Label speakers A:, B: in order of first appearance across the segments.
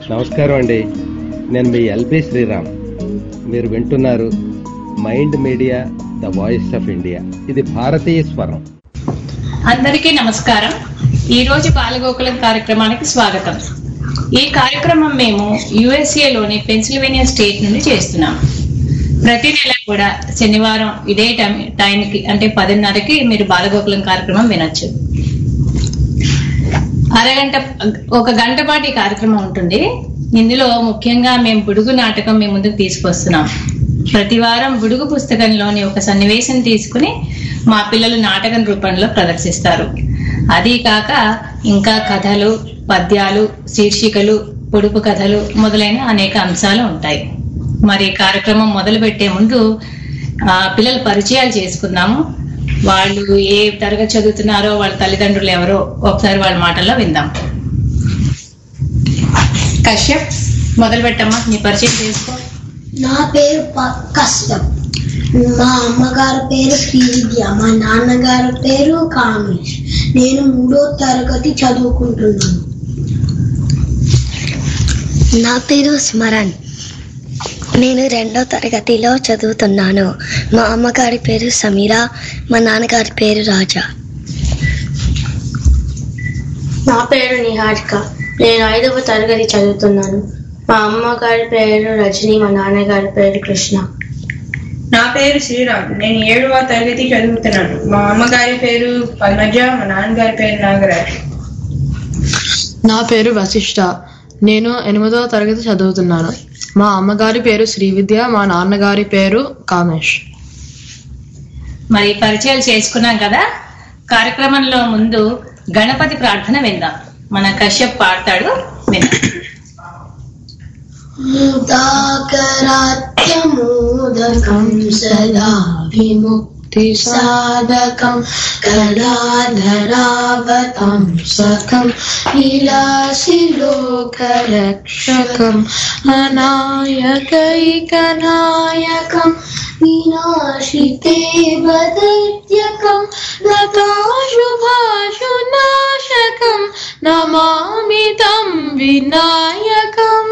A: నమస్కారం అండి. నేను మీ ఎల్బి శ్రీరామ్. మీరు వింటున్నారు mind media, the voice of India. ఇది భారతీయ స్వరం.
B: అందరికీ నమస్కారం. ఈరోజు బాలగోకులం కార్యక్రమానికి స్వాగతం. ఈ కార్యక్రమం మేము యుఎస్ఏలోని పెన్సిల్వేనియా స్టేట్ నుండి చేస్తున్నాం. ప్రతి నెల కూడా శనివారం ఇదే టైంకి అంటే 10:30కి మీరు బాలగోకులం కార్యక్రమం వినొచ్చు. ఒక గంట పాటు ఈ కార్యక్రమం ఉంటుంది. ఇందులో ముఖ్యంగా మేము బుడుగు నాటకం మీ ముందుకు తీసుకొస్తున్నాం. ప్రతి వారం బుడుగు పుస్తకంలోని ఒక సన్నివేశం తీసుకుని మా పిల్లలు నాటకం రూపంలో ప్రదర్శిస్తారు. అదీ కాక ఇంకా కథలు, పద్యాలు, శీర్షికలు, పొడుపు కథలు మొదలైన అనేక అంశాలు ఉంటాయి. మరి కార్యక్రమం మొదలు పెట్టే ముందు పిల్లల పరిచయాలు చేసుకుందాము. వాళ్ళు ఏ తరగతి చదువుతున్నారో, వాళ్ళ తల్లిదండ్రులు ఎవరో ఒకసారి వాళ్ళ మాటల్లో విందాం. కశ్యప్, మొదలు పెట్టమ్మా, నీ పరిచయం చేసుకో.
C: నా పేరు కశ్యప్. మా అమ్మగారి పేరు శ్రీవిద్య, మా నాన్నగారి పేరు కామేష్. నేను 3వ తరగతి చదువుకుంటున్నాను.
D: నా పేరు స్మరణ్. నేను 2వ తరగతిలో చదువుతున్నాను. మా అమ్మగారి పేరు సమీరా, మా నాన్నగారి పేరు రాజా.
E: నా పేరు నిహారిక. నేను 5వ తరగతి చదువుతున్నాను. మా అమ్మగారి పేరు రజని, మా నాన్నగారి పేరు కృష్ణ.
F: నా పేరు శ్రీరామ్. నేను 7వ తరగతి చదువుతున్నాను. మా అమ్మగారి పేరు పద్మజ, మా నాన్నగారి పేరు నాగరాజ్.
G: నా పేరు వశిష్ఠ. నేను 8వ తరగతి చదువుతున్నాను. మా అమ్మగారి పేరు శ్రీవిద్య, మా నాన్నగారి పేరు కామేష్.
B: మరి పరిచయాలు చేసుకున్నాం కదా. కార్యక్రమంలో ముందు గణపతి ప్రార్థన విందాం. మన కశ్యప్ పాడతాడు, విందాం.
C: ముదాకరాత్యమోదకం సదాభిముక్తి సాధకం కళాధరావతంసకం విలాసిలోకరక్షకం అనాయకైకనాయకం వినాశితే వదైత్యకం నతాశుభాశునాశకం నమామి తం వినాయకం.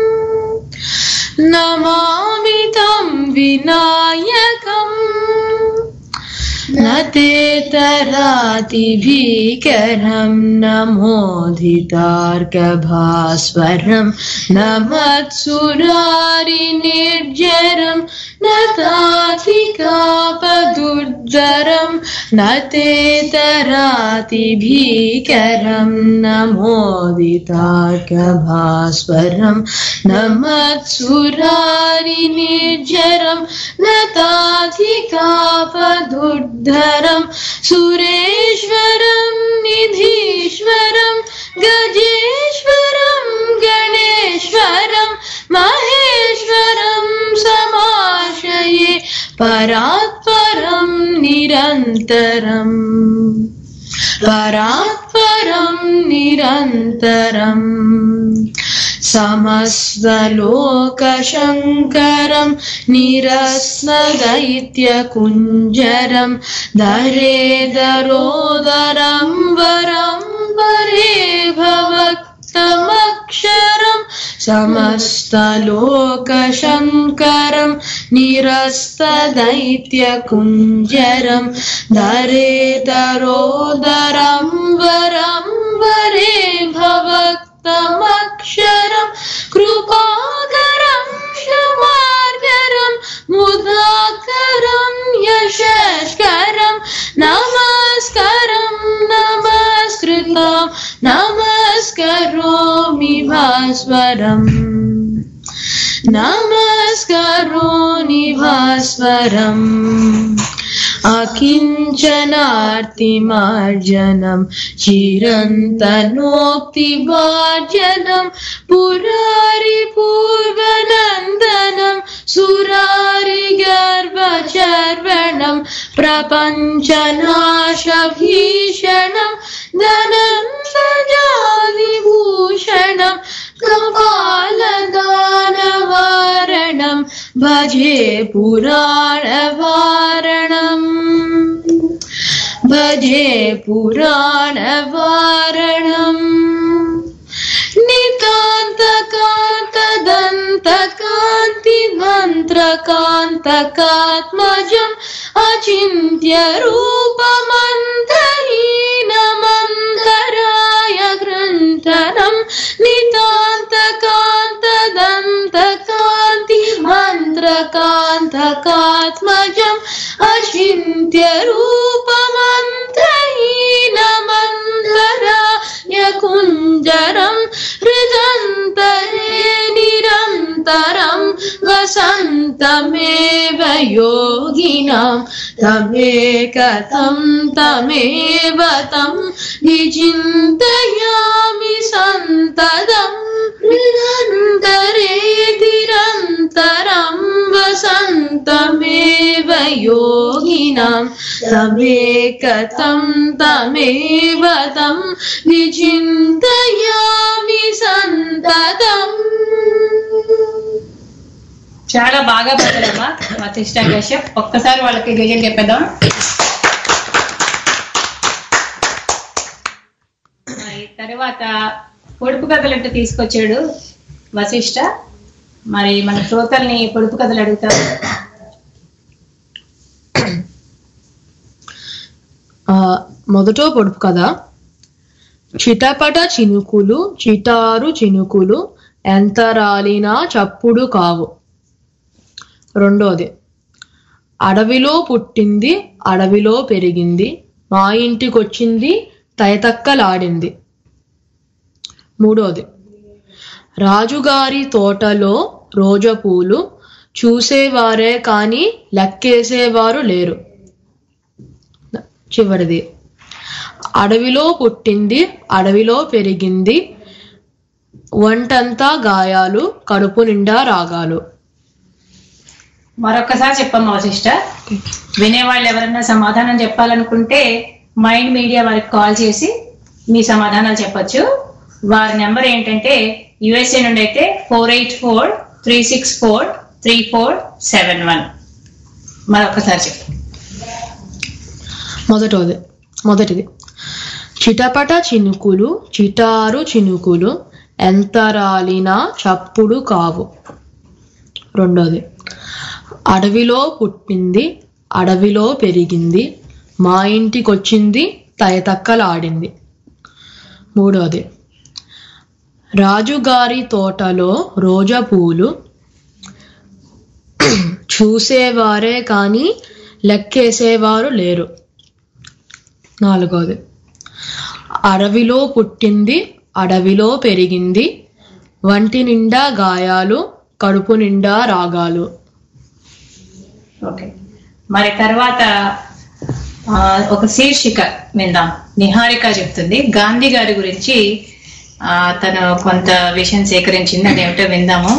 C: నమామి తం వినాయకం. నతేతరాతి భీకరం నమోదితార్కభాస్వరం నమత్సురారి నిర్జరం నతాధికాపదుర్ధరం నతేతరాతి భీకరం నమోదితార్కభాస్వరం నమత్సురారి నిర్జరం నతాధికాపదుర్ధరం సురేశ్వరం నిధీశ్వరం గజేశ్వరం గణేశ్వరం మహేశ్వరం సమాశ్రయే పరాత్పరం నిరంతరం. పరాత్పరం నిరంతరం. సమస్తలోకశంకరం నిరస్నదైత్యకుంజరం ధరేధరోదరం వరం వరే భవక్తమక్షరం. సమస్తలోకశంకరం నిరస్తదైత్యకుంజరం ధరేధరోదరం వరం వరే భవక్తమక్షరం. కృపాకరం క్షమాకరం ముదాకరం యశస్కరం నమస్కరం నమస్కృతం నమస్కరోమి భాస్వరం. నమస్కరోమి భాస్వరం. అకించనార్తిమార్జనం చిరంతనోక్తిభాజనం పురారి పూర్వనందనం సురారి గర్భచర్వణం ప్రపంచనాశభీషణం ధనం సజాదిభూషణం కపాలదానవారణం భజే పురాణవారణం. భజే పురాణవారణం. నితాంతకా కాంతి మంత్రకాంతకాత్మజం అచింత్య రూపమంతహీనమంతరాయ గ్రంథనం నితాంతకాంతదంతకాంతి మంత్రకాంతకాత్మజం అచింత్య రూపమంతహీనమంతరాయ కుంజరం హృదంతరే నిరంతరం వసంతమేవ యోగినాం తమేకతం తమేవ తం విచింతయామి సంతతం హృదంతరే నిరంతరం వసంతమేవ యోగినాం తమేకతం తమేవ తం విచింతయామి సంతతం.
B: చాలా బాగా పాడారమ్మా వశిష్ఠ కశ్యప్. ఒక్కసారి వాళ్ళకి గేయం చెప్పేద్దాం. మరి తర్వాత పొడుపు కథలంటే తీసుకొచ్చాడు వశిష్ఠ. మరి మన శ్రోతల్ని పొడుపు కథలు అడుగుతారు.
G: మొదట పొడుపు కథ. చిటపట చినుకులు చిటారు చినుకులు ఎంత రాలినా చప్పుడు కావు. రెండోది, అడవిలో పుట్టింది అడవిలో పెరిగింది మా ఇంటికొచ్చింది తయతక్కలాడింది. మూడోది, రాజుగారి తోటలో రోజపూలు చూసేవారే కాని లెక్కేసేవారు లేరు. చివరిది, అడవిలో పుట్టింది అడవిలో పెరిగింది వంటంతా గాయాలు కడుపు నిండా రాగాలు.
B: మరొకసారి చెప్పమ్మా వశిష్ఠ. వినేవాళ్ళు ఎవరైనా సమాధానం చెప్పాలనుకుంటే మైండ్ మీడియా వారికి కాల్ చేసి మీ సమాధానాలు చెప్పొచ్చు. వారి నెంబర్ ఏంటంటే యుఎస్ఏ నుండి అయితే 484-364-3471. మరొకసారి చెప్పు.
G: మొదటిది, చిటపట చినుకులు చిటారు చినుకులు ఎంత రాలినా చప్పుడు కావు. రెండోది, అడవిలో పుట్టింది అడవిలో పెరిగింది మా ఇంటికొచ్చింది తయతక్కలాడింది. మూడోది, రాజుగారి తోటలో రోజా పూలు చూసేవారే కానీ లెక్కేసేవారు లేరు. నాలుగోది, అడవిలో పుట్టింది అడవిలో పెరిగింది వంటి నిండా గాయాలు కడుపు నిండా రాగాలు.
B: ఓకే, మరి తర్వాత ఒక శీర్షిక విందాం. నిహారిక చెప్తుంది గాంధీ గారి గురించి. తను కొంత విషయం సేకరించింది, అదేమిటో విందాము.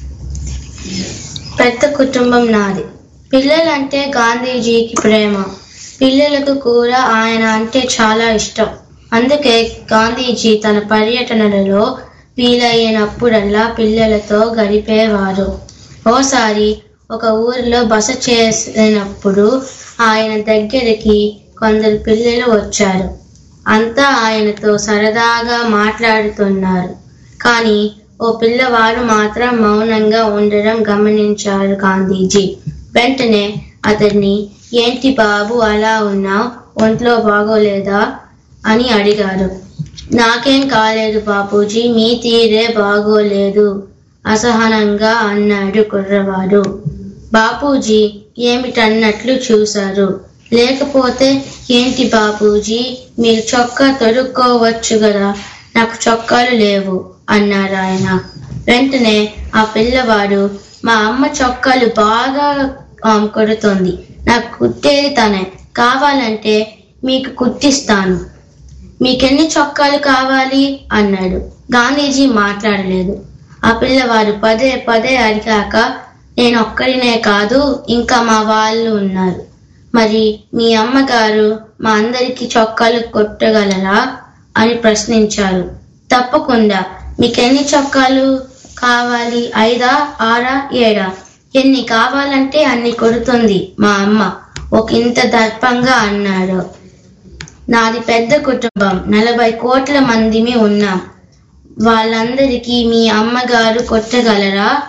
E: పెద్ద కుటుంబం నాది. పిల్లలంటే గాంధీజీకి ప్రేమ. పిల్లలకు కూడా ఆయన అంటే చాలా ఇష్టం. అందుకే గాంధీజీ తన పర్యటనలలో వీలైనప్పుడల్లా పిల్లలతో గడిపేవారు. ఓసారి ఒక ఊరిలో బస చేసినప్పుడు ఆయన దగ్గరికి కొందరు పిల్లలు వచ్చారు. అంతా ఆయనతో సరదాగా మాట్లాడుతున్నారు. కానీ ఓ పిల్లవాడు మాత్రం మౌనంగా ఉండడం గమనించారు గాంధీజీ. వెంటనే అతన్ని, ఏంటి బాబు అలా ఉన్నావు, ఒంట్లో బాగోలేదా అని అడిగారు. నాకేం కాలేదు బాపూజీ, మీ తీరే బాగోలేదు అసహనంగా అన్నాడు కుర్రవాడు. బాపూజీ ఏమిటన్నట్లు చూశారు. లేకపోతే ఏంటి బాపూజీ, మీరు చొక్కా తొడుక్కోవచ్చు కదా, నాకు చొక్కాలు లేవు అన్నారు ఆయన. వెంటనే ఆ పిల్లవాడు, మా అమ్మ చొక్కాలు బాగా కొడుతుంది, నాకు కుట్టేది తనే, కావాలంటే మీకు కుట్టిస్తాను, మీకెన్ని చొక్కాలు కావాలి అన్నాడు. గాంధీజీ మాట్లాడలేదు. ఆ పిల్లవాడు పదే పదే అడిగాక, నేను ఒక్కడినే కాదు ఇంకా మా వాళ్ళు ఉన్నారు, మరి మీ అమ్మగారు మా అందరికి చొక్కాలు కొట్టగలరా అని ప్రశ్నించారు. తప్పకుండా, మీకెన్ని చొక్కాలు కావాలి, 5, 6, 7, ఎన్ని కావాలంటే అన్ని కొడుతుంది మా అమ్మ ఒకంత దర్పంగా అన్నాడు. నాది పెద్ద కుటుంబం, 40 కోట్ల మందిమి ఉన్నాం, వాళ్ళందరికీ మీ అమ్మగారు కొట్టగలరా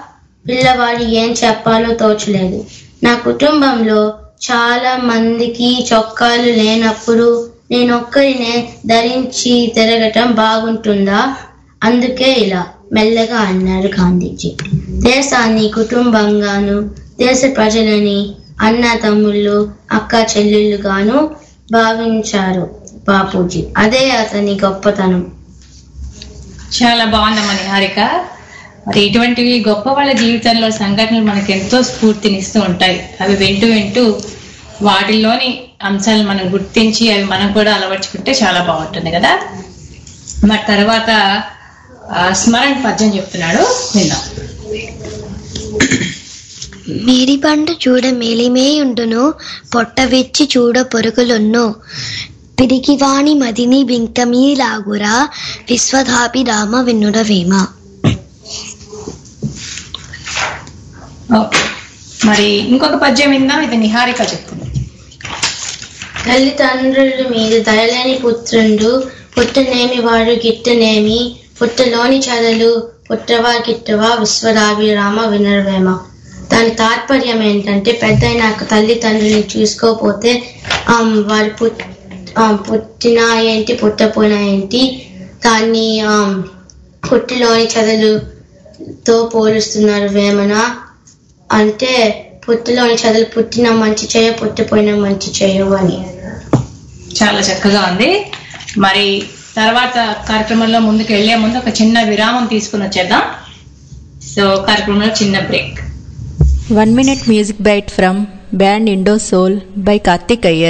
E: పిల్లవాడు ఏం చెప్పాలో తోచలేదు. నా కుటుంబంలో చాలా మందికి చొక్కాలు లేనప్పుడు నేనొక్కరినే ధరించి తిరగటం బాగుంటుందా? అందుకే ఇలా మెల్లగా అన్నారు గాంధీజీ. దేశాన్ని కుటుంబంగాను, దేశ ప్రజలని అన్న తమ్ముళ్ళు, అక్క చెల్లెళ్ళుగాను భావించారు బాపూజీ. అదే అతని గొప్పతనం.
B: చాలా బాగుందమ్మా నిహారిక. మరి ఇటువంటివి గొప్ప వాళ్ళ జీవితంలో సంఘటనలు మనకు ఎంతో స్ఫూర్తినిస్తూ ఉంటాయి. అవి వింటూ వింటూ వాటిల్లోని అంశాలు మనం గుర్తించి అవి మనం కూడా అలవర్చుకుంటే చాలా బాగుంటుంది కదా. మరి తర్వాత స్మరణ పద్యం చెప్తున్నాడు, విందాం.
D: మీరి పండు చూడ మేలిమేయుండును, పొట్ట వెచ్చి చూడ పొరుగులున్ను, పిరికివాణి మదిని బింకమీలాగురా, విశ్వధాపి రామ వినుడవేమ.
B: ఓకే, మరి ఇంకొక పద్యం విందాం. ఇది నిహారిక చెప్తుంది.
E: తల్లిదండ్రుల మీద దయలేని పుత్రుండు, పుట్టనేమి వాడు గిట్టనేమి, పుట్టలోని చదలు పుట్టవా గిట్టవా, విశ్వరావి రామ వినర్వేమ. దాని తాత్పర్యం ఏంటంటే, పెద్దయినాక తల్లిదండ్రుల్ని చూసుకోపోతే వారు పుట్టినా ఏంటి పుట్టపోయినా ఏంటి, దాన్ని పుట్టిలోని చదలుతో పోలుస్తున్నారు వేమన. అంటే పుట్టిలోని చదువులు పుట్టిన మంచి చేయ, పుట్టిపోయిన మంచి చేయవు అని.
B: చాలా చక్కగా ఉంది. మరి తర్వాత కార్యక్రమంలో ముందుకు వెళ్లే ముందు ఒక చిన్న విరామం తీసుకుని వచ్చేద్దాం. సో కార్యక్రమంలో చిన్న break.
H: 1 minute music bite from band Indo Soul by Karthik Iyer.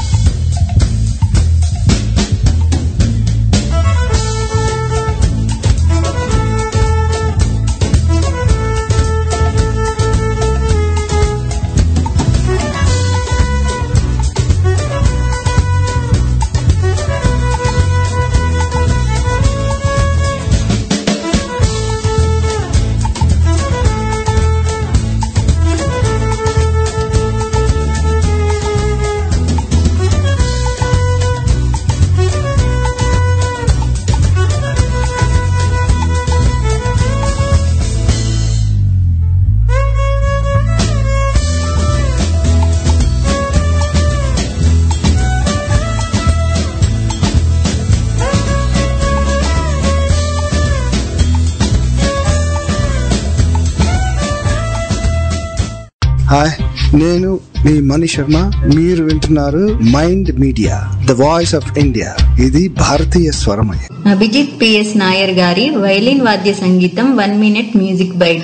I: Hi, నేను మీ మణి శర్మ. మీరు వింటున్నారు mind media, the voice of India. ఇది భారతీయ స్వరం.
H: అభిజిత్ పిఎస్ నాయర్ గారి వైలిన్ వాద్య సంగీతం 1 minute మ్యూజిక్ బైట్.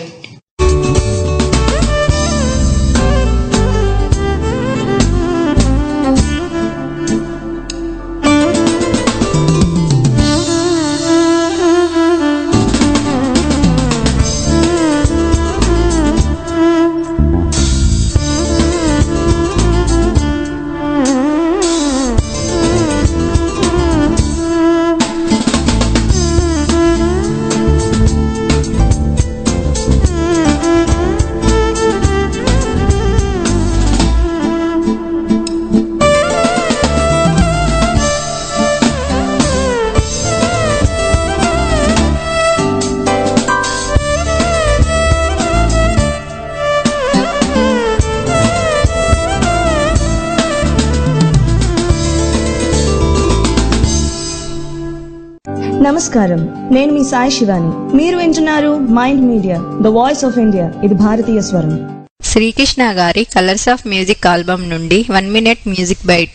J: నమస్కారం, నేను మీ సాయి శివాని. మీరు వింటున్నారు mind media, the voice of India. ఇది భారతీయ స్వరం.
H: శ్రీకృష్ణ గారి కలర్స్ ఆఫ్ మ్యూజిక్ ఆల్బమ్ నుండి 1 minute మ్యూజిక్ బైట్.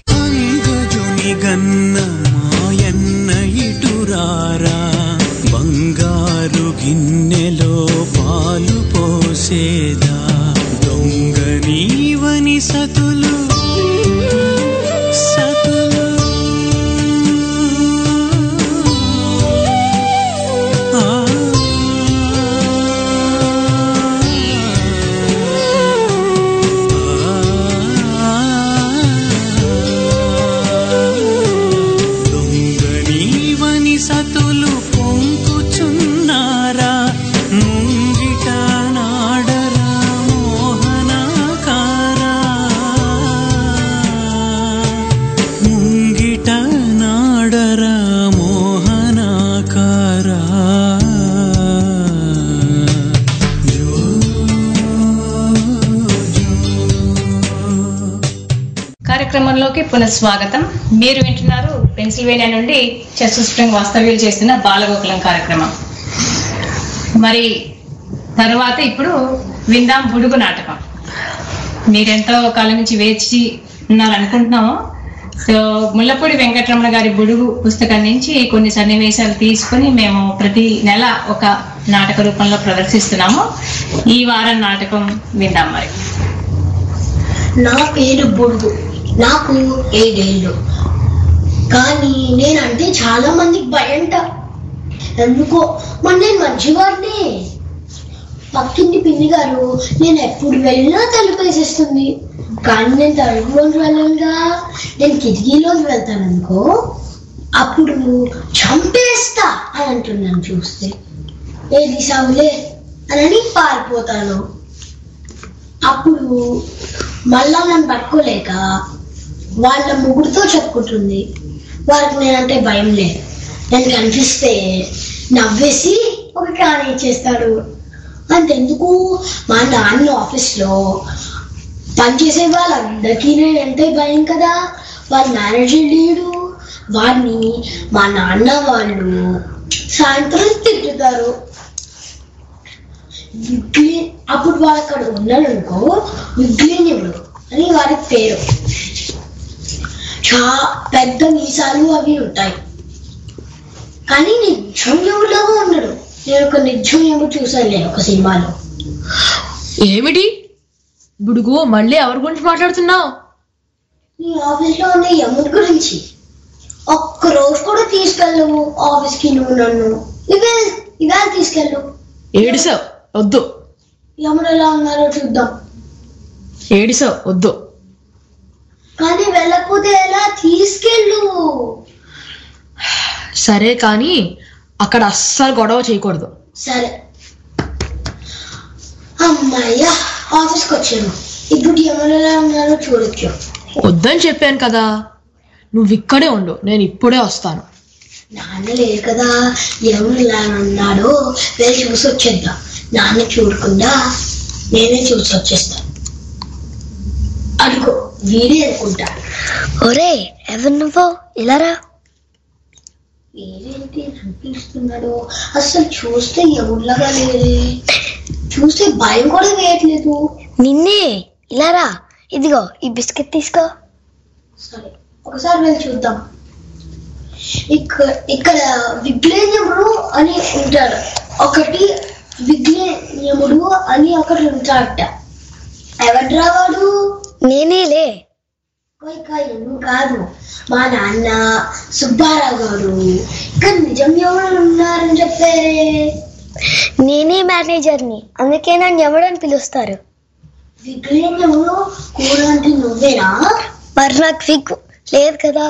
K: బంగారు గిన్నెలో పాలు పోసేదా, దొంగ నీవని సతులు సతులు పొంకుచున్నారా, ముంగిట నాడరా.
B: కార్యక్రమంలోకి పునఃస్వాగతం. మీరు వింటున్నారు పెన్సిల్వేనియా నుండి చెస్ స్ప్రింగ్ వాస్తవ్యులు చేస్తున్న బాలగోకులం కార్యక్రమం. మరి తర్వాత ఇప్పుడు విందాం బుడుగు నాటకం. మీరెంతో కాలం నుంచి వేచి ఉన్నారనుకుంటున్నాము. సో ముల్లపూడి వెంకటరమణ గారి బుడుగు పుస్తకం నుంచి కొన్ని సన్నివేశాలు తీసుకుని మేము ప్రతి నెల ఒక నాటక రూపంలో ప్రదర్శిస్తున్నాము. ఈ వారం నాటకం విందాం. మరి
E: నా పేరు బుడుగు, నాకు 7 ఏళ్ళు. కానీ నేనంటే చాలా మందికి భయంట. ఎందుకో మరి నేను మంచివాడిని. పక్కింటి పిన్ని గారు నేను ఎప్పుడు వెళ్ళినా తలుపు వేసేస్తుంది. కానీ నేను తలుపులోకి వెళ్ళనుగా, నేను కిటికీలోకి వెళ్తాను అనుకో, అప్పుడు చంపేస్తా అని అంటున్నాను. చూస్తే ఏది సాగులే అని పారిపోతాను. అప్పుడు మళ్ళా నన్ను పట్టుకోలేక వాళ్ళ ముగ్గురితో చెప్పుకుంటుంది. వాళ్ళకి నేనంటే భయం లేదు. నేను కనిపిస్తే నవ్వేసి ఒక కాని చేస్తాడు. అంతెందుకు మా నాన్న ఆఫీస్లో పనిచేసే వాళ్ళందరికీ నేనంటే భయం కదా. వాళ్ళ మేనేజర్ లేడు, వాడిని మా నాన్న వాళ్ళు సాయంత్రం తిట్టుతారు. అప్పుడు వాడు అక్కడ ఉన్నాడు అనుకో, విగ్లీనుడు అని వాడి పేరు. పెద్ద మీసాలు అవి ఉంటాయి. కానీ నిజం ఎవరిలాగా ఉండడు. నేను ఒక నిజం ఏమో చూసానులే ఒక సినిమాలో.
G: ఏమిటి బుడుగు, మళ్ళీ ఎవరి గురించి మాట్లాడుతున్నావు?
E: నీ ఆఫీస్లో ఉన్న యముడి గురించి. ఒక్క రోజు కూడా తీసుకెళ్ళవు ఆఫీస్కి నువ్వు నన్ను. ఇవాళ తీసుకెళ్ళు.
G: ఏడిసావు, వద్దు.
E: యముడు ఎలా ఉన్నారో చూద్దాం.
G: ఏడిసావు, వద్దు.
E: కానీ వెళ్ళకపోతే ఎలా? తీసుకెళ్ళు.
G: సరే, కానీ అక్కడ అస్సలు గొడవ చేయకూడదు.
E: సరే. అమ్మాయ్యా, ఆఫీస్కి వచ్చాను. ఇప్పుడు యముడు ఎలా ఉన్నారో చూడొచ్చు.
G: వద్దని చెప్పాను కదా, నువ్వు ఇక్కడే ఉండు, నేను ఇప్పుడే వస్తాను.
E: నాన్న లేదు కదా, యముడు ఎలా ఉన్నాడో వెళ్ళి చూసి వచ్చేద్దాం. నాన్న చూడకుండా నేనే చూసి వచ్చేస్తాను. అనుకో, వీడే అనుకుంటా.
D: ఒరే, ఎవరు నువ్వు? ఇలారా.
E: వీడేంటి చూపిస్తున్నాడు? అసలు చూస్తే ఎవరిలాగా లేదే. చూస్తే భయం కూడా వేయట్లేదు.
D: నిన్నే. ఇలారా, ఇదిగో ఈ బిస్కెట్ తీసుకో.
E: సరే, ఒకసారి వెళ్ళి చూద్దాం. ఇక్కడ విగ్లేయముడు అని ఉంటాడు ఒకటి, విగ్లేయముడు అని ఒకటి ఉంటాడట. ఎవరు రావాడు?
D: నేనేలే.
E: నువ్వు కాదు, మా నాన్న సుబ్బారావు గారు. ఇక్కడ నిజం ఎవరు ఉన్నారని చెప్పారే.
D: నేనే మేనేజర్ని, అందుకే నన్ను ఎవడని పిలుస్తారు.
E: విగ్లేయముడు కూడా అంటే నువ్వేనా?
D: మరి నాకు విగ్గు లేదు కదా.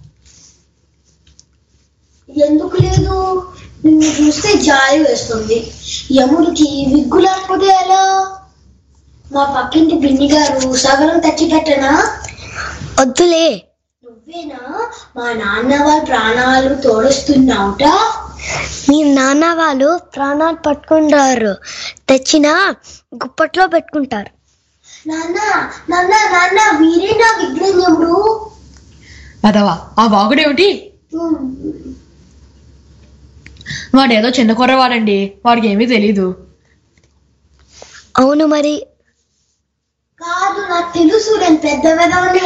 E: ఎందుకు లేదు? నిన్ను చూస్తే జాలి వేస్తుంది. యముడికి విగ్గు లేకపోతే ఎలా? మా పక్కింటి బిన్ని గారు సగం తెచ్చి పెట్టనా?
D: వద్దులే.
E: నువ్వేనా మా నాన్న వాళ్ళ ప్రాణాలు తోడుస్తున్నావుట?
D: మీ నాన్న వాళ్ళు ప్రాణాలు పట్టుకుంటారు, తెచ్చిన గుప్పట్లో పెట్టుకుంటారు.
E: నాన్న నాన్న నాన్న, వీరేనా విగ్లేయముడు?
G: అదవా, ఆ వాగుడేమిటి? వాడేదో చిన్న కుర్రవాడండి, వాడికి ఏమీ తెలీదు.
D: అవును మరి.
E: కాదు, నాకు తెలుసు, నేను పెద్ద పెదవనే.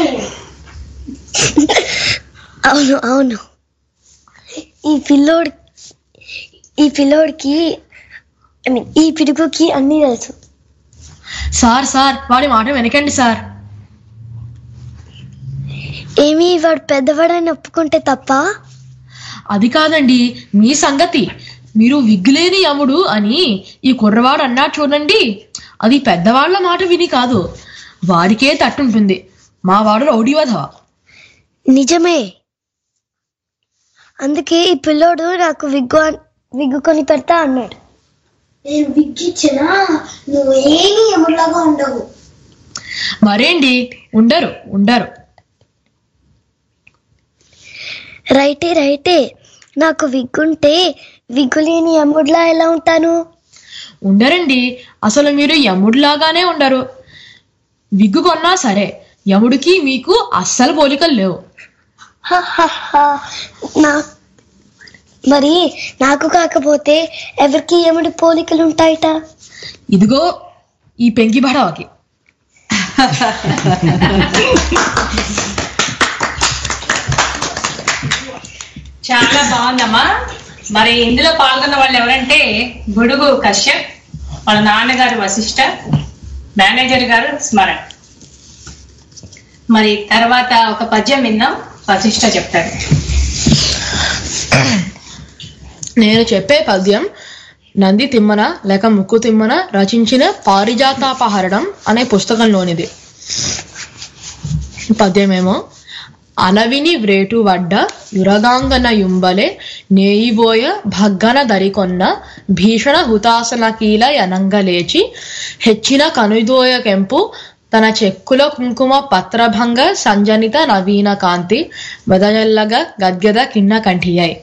D: అవును అవును, ఈ పిల్లోడికి ఈ పిడుగుకి అన్నీ తెలుసు.
G: సార్ సార్, వాడి మాట వెనకండి సార్.
D: ఏమి, వాడు పెద్దవాడని ఒప్పుకుంటే తప్ప?
G: అది కాదండి మీ సంగతి. మీరు విగ్గులేని యముడు అని ఈ కుర్రవాడు అన్నాడు చూడండి, అది పెద్దవాళ్ల మాట విని కాదు, వాడికే తట్టుంటుంది. మా వాడు రౌడీ వధవ.
D: నిజమే, అందుకే ఈ పిల్లోడు నాకు విగ్గు కొని పెడతా అన్నాడు.
E: నేను విగ్గిచ్చినా నువ్వేమీ యముడిలాగా ఉండవు.
G: మరేంటి, ఉండరు ఉండరు.
D: రైటే, నాకు విగ్గుంటే విగ్గులేని యముడిలా ఎలా ఉంటాను?
G: ఉండరండి, అసలు మీరు యముడిలాగానే ఉండరు. విగ్గు కొన్నా సరే, యముడికి మీకు అస్సలు పోలికలు లేవు.
D: మరి నాకు కాకపోతే ఎవరికి యముడి పోలికలు ఉంటాయట?
G: ఇదిగో ఈ పెంకి బడవకి.
B: చాలా బాగుందమ్మా. మరి ఇందులో పాల్గొన్న వాళ్ళు ఎవరంటే బుడుగు కశ్యప్, వాళ్ళ నాన్నగారు వశిష్ఠ, మేనేజర్ గారు స్మరణ్. మరి తర్వాత ఒక పద్యం విందాం, వశిష్ఠ చెప్తారు.
G: నేను చెప్పే పద్యం నంది తిమ్మన లేక ముక్కు తిమ్మన రచించిన పారిజాతాపహరణం అనే పుస్తకంలోనిది. పద్యమేమో: అనవిని వ్రేటు వడ్డ యురగాంగన యుంబలే నేయిబోయ భగ్గన దరికొన్న భీషణ హుతాసన కీల యనంగలేచి హెచ్చిన కనుదోయ కెంపు తన చెక్కుల కుంకుమ పత్రభంగ సంజనిత నవీన కాంతి వెదజల్లగ గద్గద కిన్న కంఠియాయి.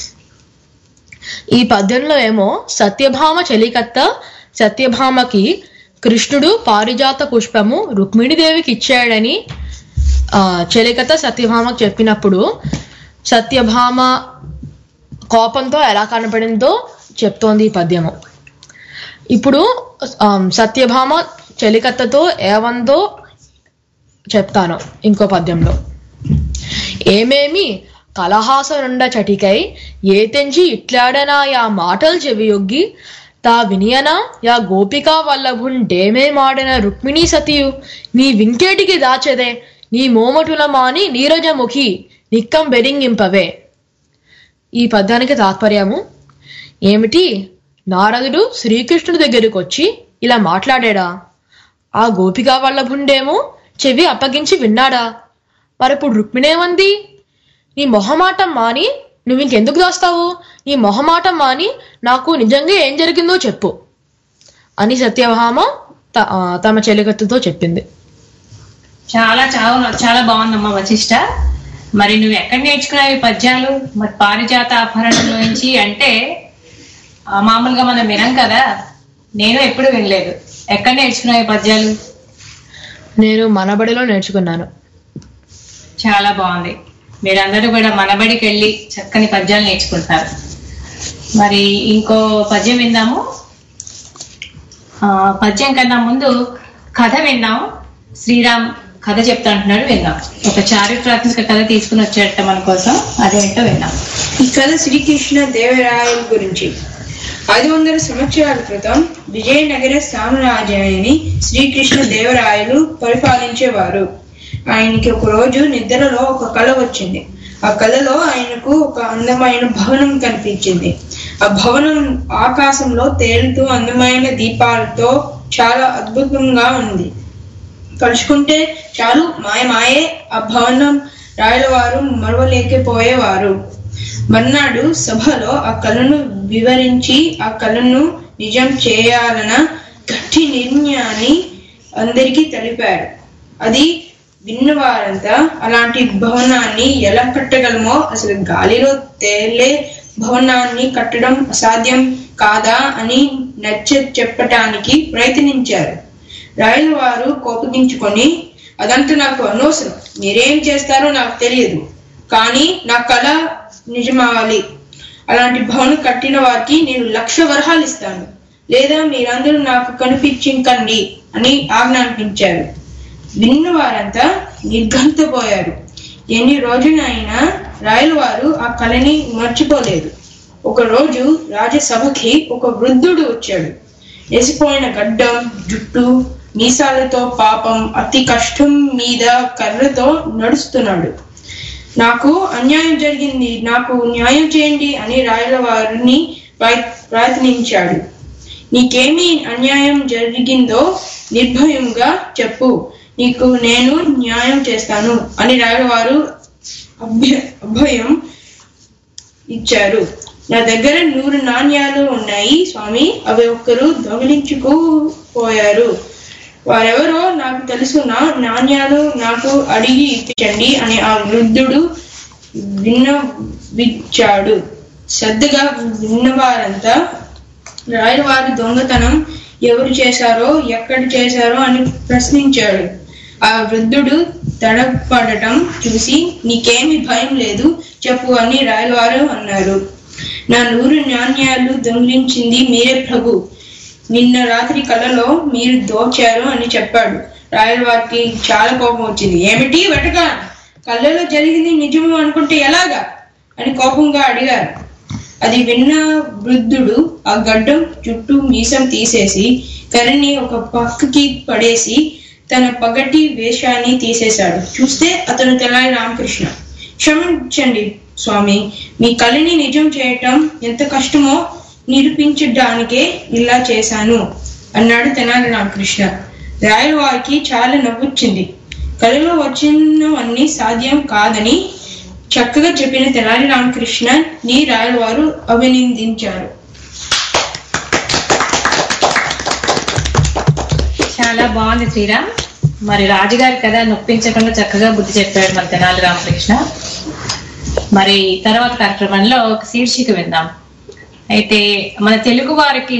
G: ఈ పద్యంలో ఏమో సత్యభామ చెలికత్త సత్యభామకి కృష్ణుడు పారిజాత పుష్పము రుక్మిణీదేవికి ఇచ్చాడని చెలికత్త సత్యభామకు చెప్పినప్పుడు సత్యభామ కోపంతో ఎలా కనపడిందో చెప్తోంది ఈ పద్యము. ఇప్పుడు సత్యభామ చెలికత్తతో ఏవందో చెప్తాను ఇంకో పద్యంలో. ఏమేమి కలహాసనుండ చటికై ఏ తెంచి ఇట్లాడనా యా మాటలు చెవియొగ్గి తా వినియనా యా గోపికా వల్లభుండేమే మాడిన రుక్మిణీ సతియు నీ వింకేటికి దాచెదే నీ మోమటుల మాని నీరజముఖి నిక్కం బెరింగింపవే. ఈ పద్యానికి తాత్పర్యము ఏమిటి? నారదుడు శ్రీకృష్ణుడి దగ్గరికి వచ్చి ఇలా మాట్లాడా? ఆ గోపికా వల్లభుండేమో చెవి అప్పగించి విన్నాడా? మరిప్పుడు రుక్మిణేమంది? నీ మొహమాటం మాని నువ్వు ఇంకెందుకు దాస్తావు? నీ మొహమాటం మాని నాకు నిజంగా ఏం జరిగిందో చెప్పు అని సత్యభామ తమ చెలికత్తుతో చెప్పింది.
B: చాలా చాలా చాలా బాగుందమ్మా వశిష్ఠ. మరి నువ్వు ఎక్కడ నేర్చుకున్నావు ఈ పద్యాలు? మరి పారిజాత అపహరణం నుంచి అంటే మామూలుగా మనం వినం కదా, నేను ఎప్పుడు వినలేదు. ఎక్కడ నేర్చుకున్నావు ఈ పద్యాలు?
G: నేను మనబడిలో నేర్చుకున్నాను.
B: చాలా బాగుంది. మీరందరూ కూడా మనబడికి వెళ్ళి చక్కని పద్యాలు నేర్చుకుంటారు. మరి ఇంకో పద్యం విందాము. పద్యం కన్నా ముందు కథ విందాము. శ్రీరామ్ కథ చెప్తా అంటున్నాడు, విందాం. ఒక చారిత్రాత్మక కథ తీసుకుని వచ్చేట మన కోసం, అదేంటో విందాం.
F: ఈ కథ శ్రీకృష్ణ దేవరాయల గురించి. 500 సంవత్సరాల క్రితం విజయనగర సామ్రాజ్యాన్ని శ్రీకృష్ణ దేవరాయలు పరిపాలించేవారు. ఆయనకి ఒక రోజు నిద్రలో ఒక కళ వచ్చింది. ఆ కళలో ఆయనకు ఒక అందమైన భవనం కనిపించింది. ఆ భవనం ఆకాశంలో తేలుతూ అందమైన దీపాలతో చాలా అద్భుతంగా ఉంది. తలుచుకుంటే చాలు మాయమాయే ఆ భవనం రాయల వారు మరవలేకపోయేవారు. మర్నాడు సభలో ఆ కళను వివరించి ఆ కళను నిజం చేయాలన్న గట్టి నిర్ణయాన్ని అందరికీ తెలిపాడు. అది విన్నవారంతా అలాంటి భవనాన్ని ఎలా కట్టగలమో, అసలు గాలిలో తేలే భవనాన్ని కట్టడం అసాధ్యం కాదా అని చెప్పటానికి ప్రయత్నించారు. రాయల వారు కోపగించుకొని, అదంతా నాకు అనవసరం, మీరేం చేస్తారో నాకు తెలియదు, కానీ నా కళ నిజమవ్వాలి. అలాంటి భవనం కట్టిన వారికి నేను 1,00,000 వరహాలు ఇస్తాను, లేదా మీరందరూ నాకు కనిపించకండి అని ఆజ్ఞాపించారు. విన్న వారంతా నిర్ఘంతపోయారు. ఎన్ని రోజులైనా రాయల వారు ఆ కళని మర్చిపోలేదు. ఒక రోజు రాజసభకి ఒక వృద్ధుడు వచ్చాడు. వేసిపోయిన గడ్డం, జుట్టు, మీసాలతో పాపం అతి కష్టం మీద కర్రతో నడుస్తున్నాడు. నాకు అన్యాయం జరిగింది, నాకు న్యాయం చేయండి అని రాయల వారిని ప్రార్థించాడు. నీకేమి అన్యాయం జరిగిందో నిర్భయంగా చెప్పు, నీకు నేను న్యాయం చేస్తాను అని రాయల వారు అభయం ఇచ్చారు. నా దగ్గర 100 నాణ్యాలు ఉన్నాయి స్వామి, అవి ఒక్కరు దొంగిలించుకుపోయారు. వారెవరో నాకు తెలుసు, నా నాణ్యాలు నాకు అడిగి ఇప్పించండి అని ఆ వృద్ధుడు విన్నవించాడు. శ్రద్ధగా విన్నవారంతా రాయల వారి దొంగతనం ఎవరు చేశారో, ఎక్కడ చేశారో అని ప్రశ్నించాడు. ఆ వృద్ధుడు తడపడటం చూసి నీకేమి భయం లేదు చెప్పు అని రాయలవారు అన్నారు. నా 100 నాణ్యాలు దొంగిలించింది మీరే ప్రభు, నిన్న రాత్రి కలలో మీరు దోచారు అని చెప్పాడు. రాయలవారికి చాలా కోపం వచ్చింది. ఏమిటి వెటక, కళ్ళలో జరిగింది నిజము అనుకుంటే ఎలాగా అని కోపంగా అడిగారు. అది విన్న వృద్ధుడు ఆ గడ్డం చుట్టూ మీసం తీసేసి కర్రని ఒక పక్కకి పడేసి తన పగటి వేషాన్ని తీసేశాడు. చూస్తే అతను తెల్లారి రామకృష్ణ. క్షమించండి స్వామి, మీ కళని నిజం చేయటం ఎంత కష్టమో నిరూపించడానికే ఇలా చేశాను అన్నాడు తెనాలి రామకృష్ణ. రాయలవారికి చాలా నవ్వొచ్చింది. కళలో వచ్చినవన్నీ సాధ్యం కాదని చక్కగా చెప్పిన తెనాలి రామకృష్ణ ని రాయలవారు అభినందించారు.
B: చాలా బాగుంది శ్రీరామ్. మరి రాజుగారి కథ నొప్పించకుండా చక్కగా బుద్ధి చెప్పాడు మన తెనాలి రామకృష్ణ. మరి తర్వాత కార్యక్రమంలో ఒక శీర్షిక విందాం. అయితే మన తెలుగు వారికి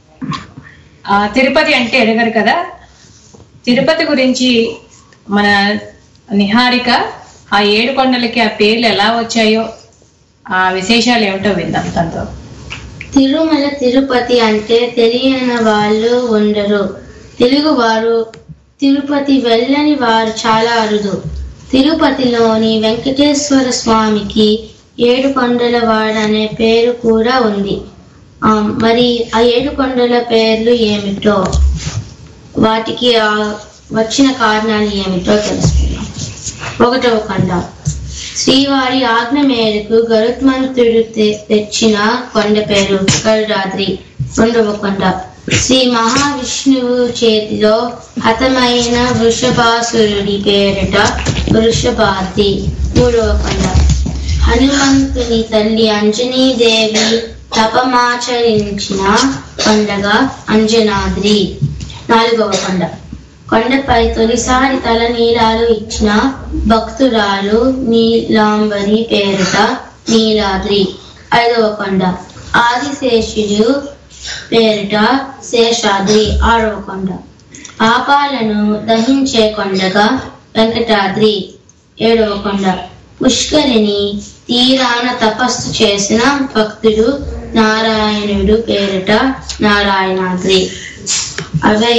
B: తిరుపతి అంటే ఎరగరు కదా. తిరుపతి గురించి మన నిహారిక ఆ 7 కొండలకి ఆ పేర్లు ఎలా వచ్చాయో ఆ విశేషాలు ఏమిటో విందాం తనతో.
C: తిరుమల తిరుపతి అంటే తెలియని వాళ్ళు ఉండరు. తెలుగువారు తిరుపతి వెళ్ళని వారు చాలా అరుదు. తిరుపతిలోని వెంకటేశ్వర స్వామికి 7 కొండల వాడు అనే పేరు కూడా ఉంది. మరి ఆ 7 కొండల పేర్లు ఏమిటో, వాటికి వచ్చిన కారణాలు ఏమిటో తెలుసుకుందాం. 1వ కొండ శ్రీవారి ఆజ్ఞ మేరకు గరుత్మంతుడు తెచ్చిన కొండ పేరు గరుడాద్రి. 2వ కొండ శ్రీ మహావిష్ణువు చేతిలో హతమైన వృషభాసురుడి పేరిట వృషభాద్రి. 3వ కొండ హనుమంతుని తల్లి అంజనీదేవి తపమాచరించిన కొండగా అంజనాద్రి. 4వ కొండ కొండపై తొలిసారి తలనీలాలు ఇచ్చిన భక్తురాలు నీలాంబరి పేరిట నీలాద్రి. 5వ కొండ ఆదిశేషుడు పేరిట శేషాద్రి. 6వ కొండ పాపాలను దహించే కొండగా వెంకటాద్రి. 7వ కొండ పుష్కరిణి తీరాన తపస్సు చేసిన భక్తుడు నారాయణుడు పేరిట నారాయణాద్రి. అవి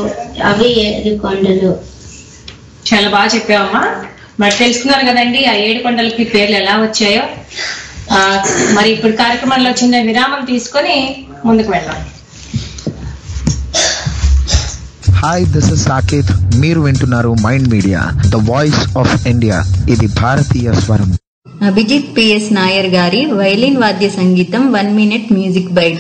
C: 7 కొండలు.
B: చాలా బాగా చెప్పావమ్మా. మరి తెలుసుకున్నారు కదండి ఆ 7 కొండలకి పేర్లు ఎలా వచ్చాయో. మరి ఇప్పుడు కార్యక్రమంలో చిన్న విరామం తీసుకొని ముందుకు వెళ్దాం.
L: Hi, this is Saketh. మీరు వింటున్నారు mind media, the voice of India. ఇది భారతీయ స్వరం.
H: అభిజిత్ పిఎస్ నాయర్ గారి వైలిన్ వాద్య సంగీతం 1 minute మ్యూజిక్ బైట్.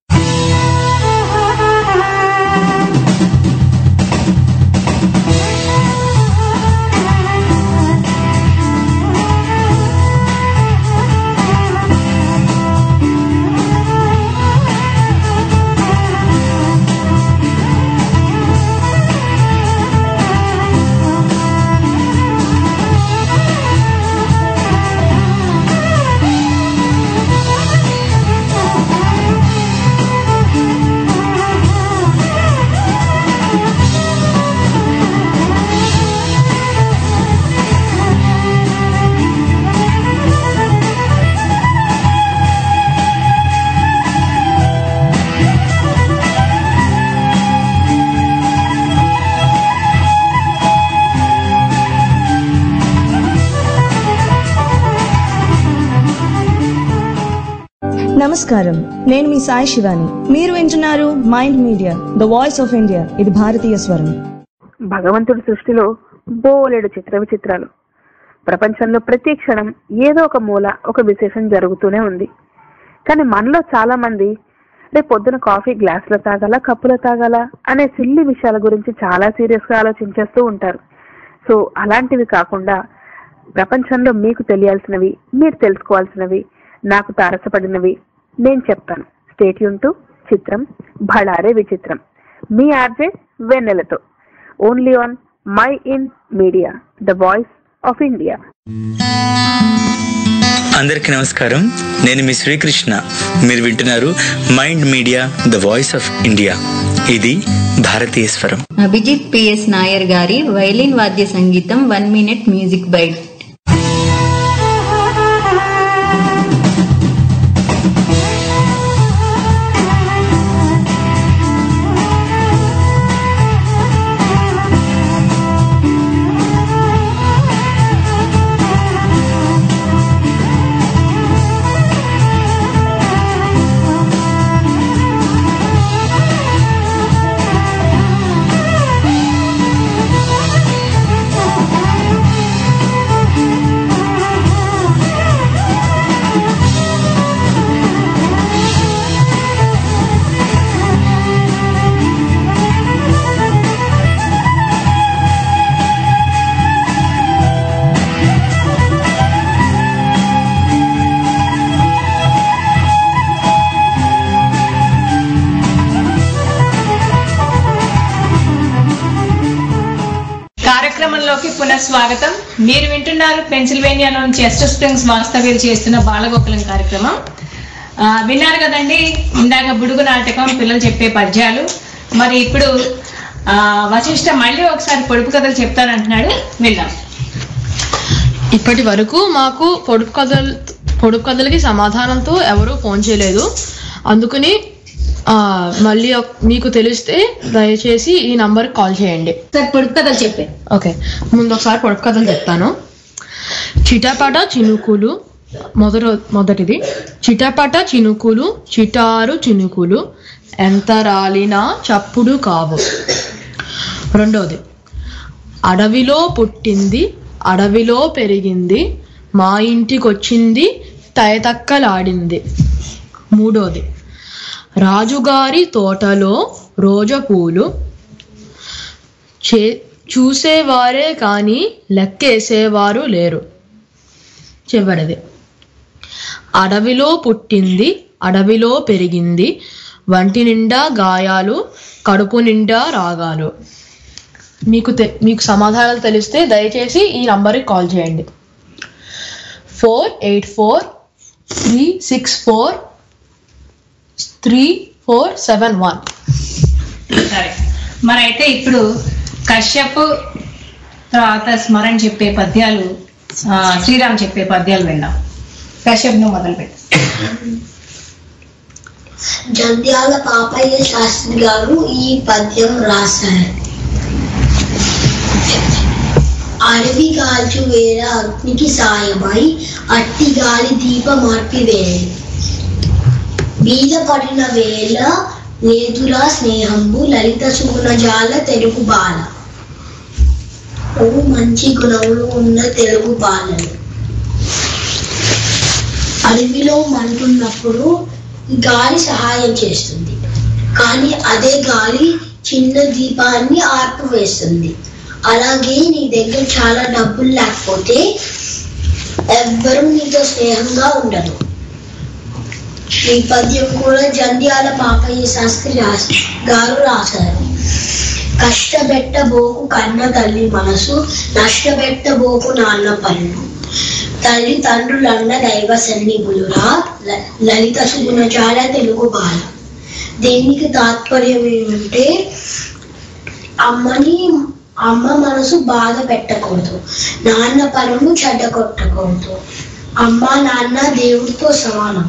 J: నమస్కారం, నేను మీ సాయి శివాని. మీరు వింటున్నారు mind media, the voice of India. ఇది భారతీయ స్వరం.
M: భగవంతుడి సృష్టిలో బోలెడు చిత్రాలు. ప్రపంచంలో ప్రతి క్షణం ఏదో ఒక మూల ఒక విశేషం జరుగుతూనే ఉంది. కానీ మనలో చాలా మంది రేపు పొద్దున కాఫీ గ్లాసులో తాగాల, కప్పులో తాగాల అనే సిల్లి విషయాల గురించి చాలా సీరియస్ గా ఆలోచించేస్తూ ఉంటారు. సో అలాంటివి కాకుండా ప్రపంచంలో మీకు తెలియాల్సినవి, మీరు తెలుసుకోవాల్సినవి, నాకు తారసపడినవి నేను చెప్తాను. Stay tune to Chitram Bhalare Vichitram, మీ ఆర్జే వెన్నెలతో, only on mind media, the voice of India.
N: అందరికీ నమస్కారం, నేను మీ శ్రీకృష్ణ. మీరు వింటున్నారు mind media, the voice of India. ఇది భారతీయ స్వరం.
H: అభిజిత్ పిఎస్ నాయర్ గారి వైలిన్ వాద్య సంగీతం 1 minute మ్యూజిక్ బైట్.
B: పునఃస్వాగతం. మీరు వింటున్నారు పెన్సిల్వేనియాలోని చెస్టర్ స్ప్రింగ్స్ వాస్తవ్యులు చేస్తున్న బాలగోకులం కార్యక్రమం. విన్నారు కదండి ఇందాక బుడుగు నాటకం, పిల్లలు చెప్పే పద్యాలు. మరి ఇప్పుడు వశిష్ఠ మళ్ళీ ఒకసారి పొడుపు కథలు చెప్తానంటున్నాడు, విందాం.
G: ఇప్పటి వరకు మాకు పొడుపు కథలకి సమాధానంతో ఎవరూ ఫోన్ చేయలేదు. అందుకని మళ్ళీ మీకు తెలిస్తే దయచేసి ఈ నంబర్ కాల్ చేయండి.
B: పొడుపు కథలు చెప్పే.
G: ఓకే, ముందు ఒకసారి పొడుపు కథలు చెప్తాను. చిటపట చినుకులు. మొదటిది, చిటపట చినుకులు చిటారు చినుకులు ఎంత రాలినా చప్పుడు కావు. రెండోది, అడవిలో పుట్టింది అడవిలో పెరిగింది మా ఇంటికొచ్చింది తయతక్కలాడింది. మూడోది, రాజుగారి తోటలో రోజపూలు చూసేవారే కానీ లెక్కేసేవారు లేరు. చివరిది, అడవిలో పుట్టింది అడవిలో పెరిగింది వంటి నిండా గాయాలు కడుపు నిండా రాగాలు. మీకు సమాధానాలు తెలిస్తే దయచేసి ఈ నంబర్కి కాల్ చేయండి. 484-364-3471.
B: సరే, మరి అయితే ఇప్పుడు కశ్యప్ తర్వాత స్మరణ చెప్పే పద్యాలు, శ్రీరామ్ చెప్పే పద్యాలు విందాం. కశ్యప్ ను మొదలు పెట్టు.
E: జంధ్యాల పాపయ్య శాస్త్రి గారు ఈ పద్యం రాశారు. అడవి కాల్చు వేళ అగ్నికి సాయమై అట్టి గాలి దీపమార్పి వేళ బీద పడిన వేళ లేదురా స్నేహంబు లలిత సుగుణజాల తెలుగు బాల. ఓ మంచి గుణములు ఉన్న తెలుగు బాలలు. అడవిలో మంటున్నప్పుడు గాలి సహాయం చేస్తుంది, కానీ అదే గాలి చిన్న దీపాన్ని ఆర్పివేస్తుంది. అలాగే నీ దగ్గర చాలా డబ్బులు లేకపోతే ఎవ్వరూ నీతో స్నేహంగా ఉండరు. ఈ పద్యం కూడా జంధ్యాల పాపయ్య శాస్త్రి గారు రాశారు. కష్టపెట్టబోకు కన్న తల్లి మనసు, నష్టపెట్టబోకు నాన్న పన్ను, తల్లి తండ్రులన్న దైవ సన్నిధులురా లలిత సుగుణజాల తెలుగు బాల. దీనికి తాత్పర్యం ఏమంటే అమ్మ మనసు బాధ పెట్టకూడదు, నాన్న పనులు చెడ్డ కొట్టకూడదు. అమ్మ నాన్న దేవుడితో సమానం.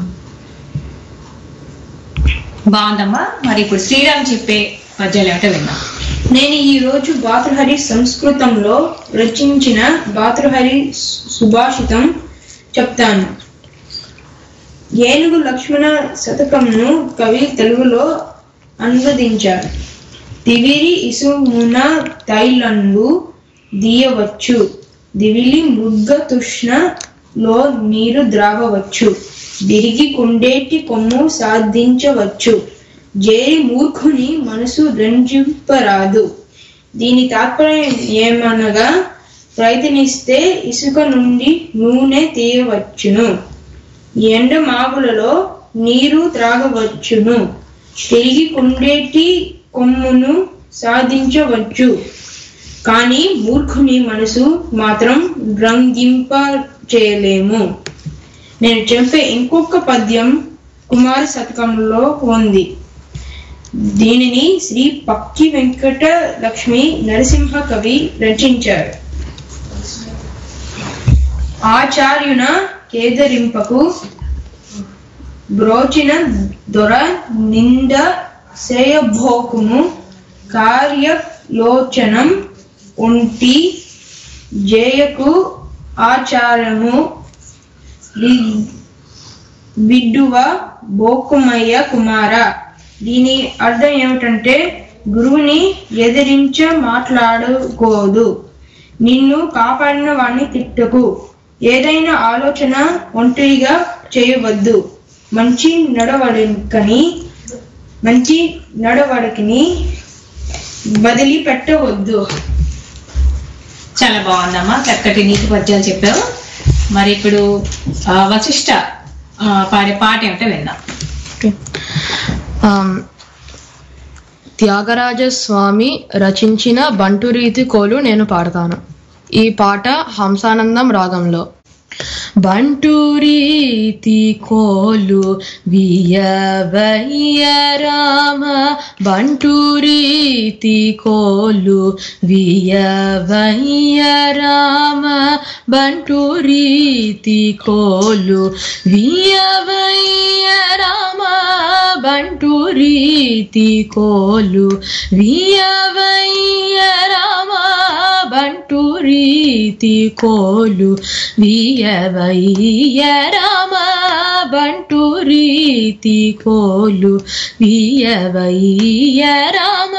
B: బాగుందమ్మా. మరి ఇప్పుడు శ్రీరామ్ చెప్పే పద్యాలు ఏమిటో విందాం.
F: నేను ఈ రోజు భాతృహరి సంస్కృతంలో రచించిన భాతృహరి సుభాషితం చెప్తాను. ఏనుగు లక్ష్మణ శతకంను కవి తెలుగులో అనువదించారు. దివిరి ఇసుమున తైలంబు దీయవచ్చు, దివిలి మృగ తృష్ణలో నీరు ద్రావవచ్చు, విరిగి కుండేటి కొమ్ము సాధించవచ్చు, జేరి మూర్ఖుని మనసు రంజింపరాదు. దీని తాత్పర్యం ఏమనగా, ప్రయత్నిస్తే ఇసుక నుండి నూనె తీయవచ్చును, ఎండమావులలో నీరు త్రాగవచ్చును, తిరిగి కుండేటి కొమ్మును సాధించవచ్చు, కానీ మూర్ఖుని మనసు మాత్రం రంగింప చేయలేము. నేను చెప్పే ఇంకొక పద్యం కుమార శతకంలో ఉంది. దీనిని శ్రీ పక్కి వెంకట లక్ష్మి నరసింహ కవి రచించారు. ఆచార్యున కేదరింపకు బ్రోచిన దొర నింద సేయభోకుము కార్యలోచనం ఉంటి జయకు ఆచారము విడ్డువ బోకుమయ్య కుమార. దీని అర్థం ఏమిటంటే గురువుని ఎదిరించ మాట్లాడుకోదు, నిన్ను కాపాడిన వాణ్ణి తిట్టకు, ఏదైనా ఆలోచన ఒంటరిగా చేయవద్దు, మంచి నడవడికని బదిలీ పెట్టవద్దు.
B: చాలా బాగుందమ్మా, చక్కటి నీతి పద్యాలు చెప్పావు. మరి ఇప్పుడు వశిష్ఠ పాడే పాట ఏమిటో విందాం.
G: త్యాగరాజ స్వామి రచించిన బంటురీతి కోలు నేను పాడతాను. ఈ పాట హంసానందం రాగంలో. బంటురీతి కోలు వియవయ్య రామ, బంటురీతి కోలు వియవయ్య రామ, బంటురీతి కోలు వియవయ్య రామ, బంటురీతి కోలు వియవయ్య రామ, బంటురీతి కోలు వియవయ్య రామ, బంటురీతి కోలు వియవయ్య రామ.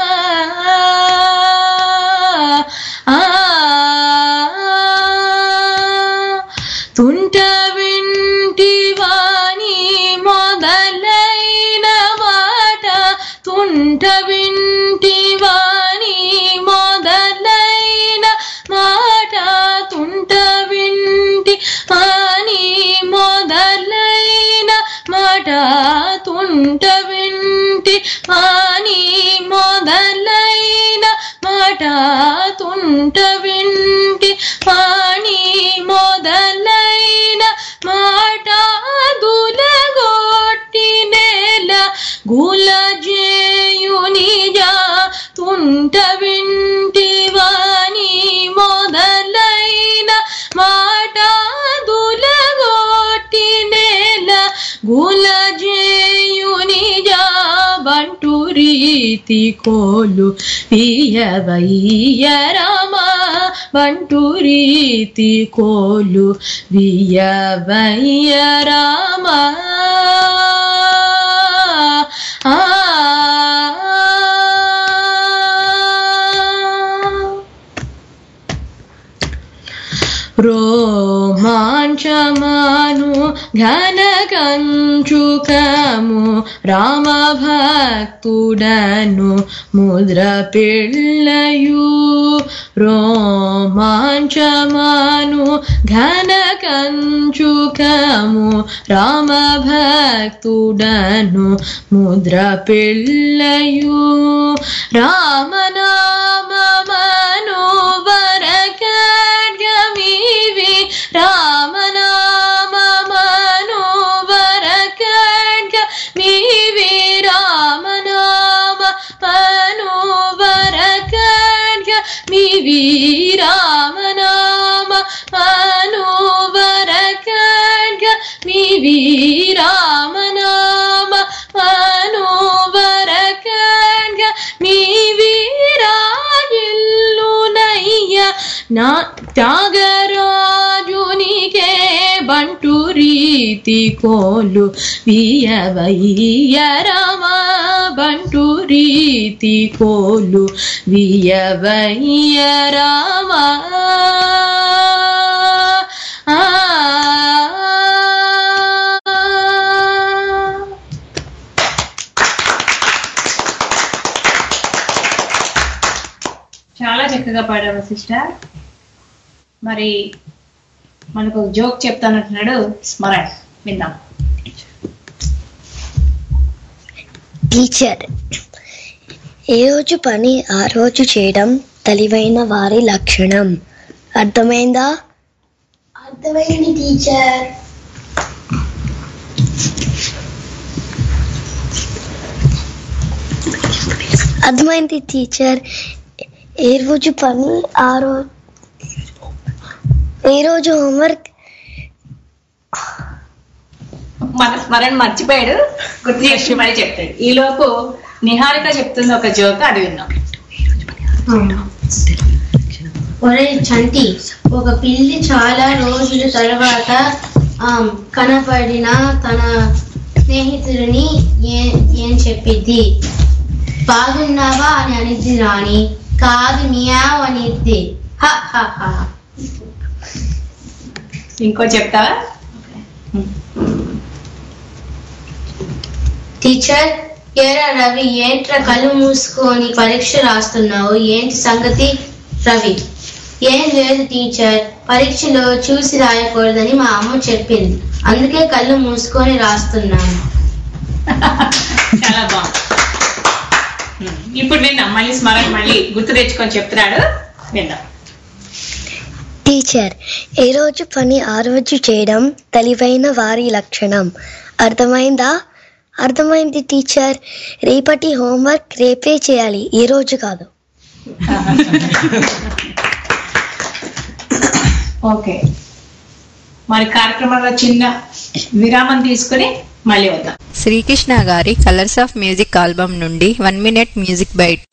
G: తుంట వింటి వాణి మొదలైన మాట, తుంట వింటి వాణి మొదలైన మాట, తుంట వింటి వాణి మొదలైన మాట, తుంట వింటి వాణి మొదలైన మాట, తుంట వింటి వాణి మొదలైన మాట, దులగొట్టి నేల గులజేయునిజా, తుంట వింటి వాణి మొదలైన మాట, దులగొట్టి నేల గులజేయునిజా, బంటురీతి కోలు వియవయ్య రామ, బంటురీతి కోలు వియవయ్య రామ. రోమాంచమాను ఘనకంచుకము రామభక్తుడను ముద్ర పిల్లయు, రోమాంచమాను ఘనకంచుకము రామభక్తుడను ముద్ర పిల్లయు, రామనామమను వరకడ్గమివి, రామనామమను వరకడ్గమివి, రామనామమను వరకడ్గమివి, రామనామమను వరకడ్గమివి, రామనామమను వరకడ్గమివి, రాజిల్లునయ్య నా త్యాగరాజునికే బంటురీతి కోలు వియవయ్య రామ, బంటురీతి కోలు వియవయ్య రామ.
B: చాలా చక్కగా పాడారు సిస్టర్. మరి మనకు జోక్ చెప్తానంటున్నాడు స్మరణ్, విందాం.
D: టీచర్, ఏ రోజు పని ఆ రోజు చేయడం తెలివైన వారి లక్షణం. అర్థమైందా?
E: అర్థమైంది టీచర్.
D: అర్థమైంది టీచర్. ఏ రోజు పని ఏ రోజు హోంవర్క్
B: స్మరణ్ మర్చిపోయాడు, గుర్తు చేసి మరీ చెప్తాడు. ఈలోపు నిహారిక చెప్తుంది ఒక జోక్, అది విన్నాం.
C: ఒరే చంటి, ఒక పిల్లి చాలా రోజుల తర్వాత కనపడిన తన స్నేహితుడిని ఏం చెప్పిద్ది? బాగున్నావా అని అనిద్ది రాని, కాదు మియావ్ అనిద్ది.
B: ఇంకో చెప్తావా?
C: టీచర్, ఏరా రవి, ఏంట్రా కళ్ళు మూసుకొని పరీక్ష రాస్తున్నావు, ఏంటి సంగతి? రవి, ఏం లేదు టీచర్, పరీక్షలో చూసి రాయకూడదని మా అమ్మ చెప్పింది, అందుకే కళ్ళు మూసుకొని రాస్తున్నాను.
B: చాలా బాగుంది. ఇప్పుడు విందాం, మళ్ళీ స్మరణ మళ్ళీ గుర్తు తెచ్చుకొని చెప్తున్నాడు, విందాం.
D: టీచర్, ఏ రోజు పని ఆ రోజు చేయడం తెలివైన వారి లక్షణం. అర్థమైందా? అర్థమైంది టీచర్. రేపటి హోంవర్క్ రేపే చేయాలి, ఈ రోజు కాదు.
B: ఓకే, మరి కార్యక్రమంలో చిన్న విరామం తీసుకుని మళ్ళీ వద్దాం.
H: శ్రీకృష్ణ గారి కలర్స్ ఆఫ్ మ్యూజిక్ ఆల్బమ్ నుండి 1 minute మ్యూజిక్ బైట్.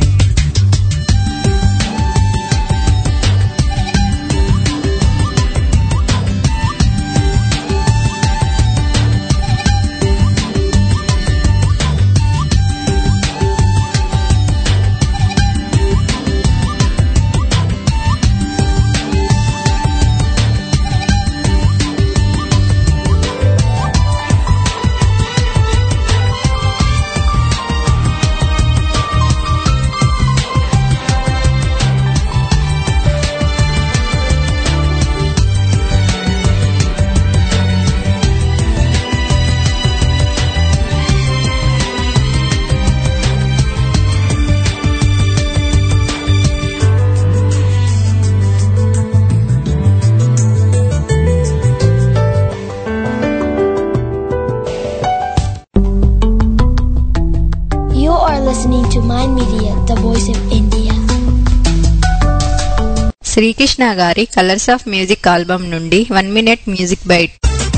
H: శ్రీకృష్ణ గారి కలర్స్ ఆఫ్ మ్యూజిక్ ఆల్బమ్ నుండి 1 minute music bite.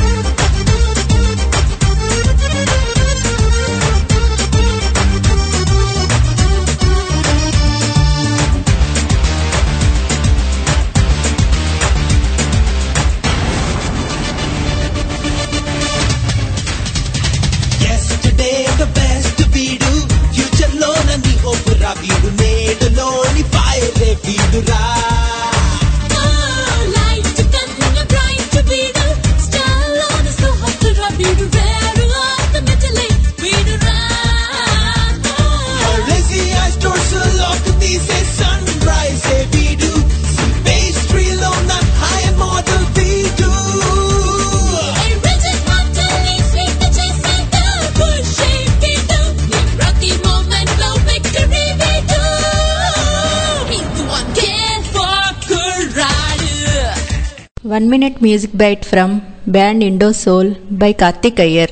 H: One minute music bite from band Indo Soul by Karthik Iyer.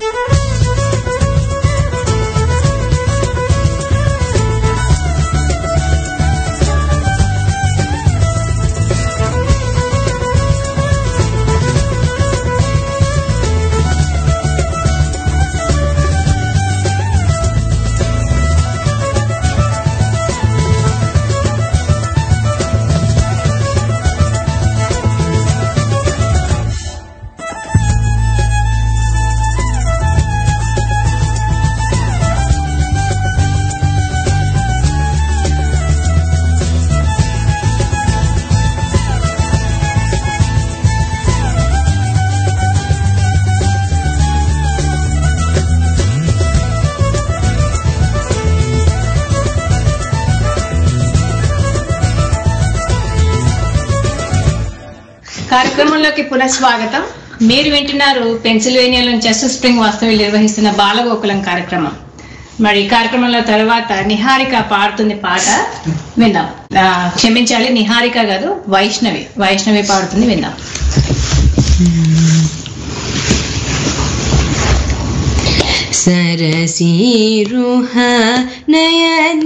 B: కార్యక్రమంలోకి పునఃస్వాగతం. మీరు వింటున్నారు పెన్సిల్వేనియాలోని చెస్ స్ప్రింగ్ వాస్తవ్యులు నిర్వహిస్తున్న బాలగోకులం కార్యక్రమం. మరి ఈ కార్యక్రమంలో తర్వాత నిహారిక పాడుతుంది పాట, విందాం. క్షమించాలి, నిహారిక కాదు, వైష్ణవి పాడుతుంది, విందాం.
O: सरसीरुह नयन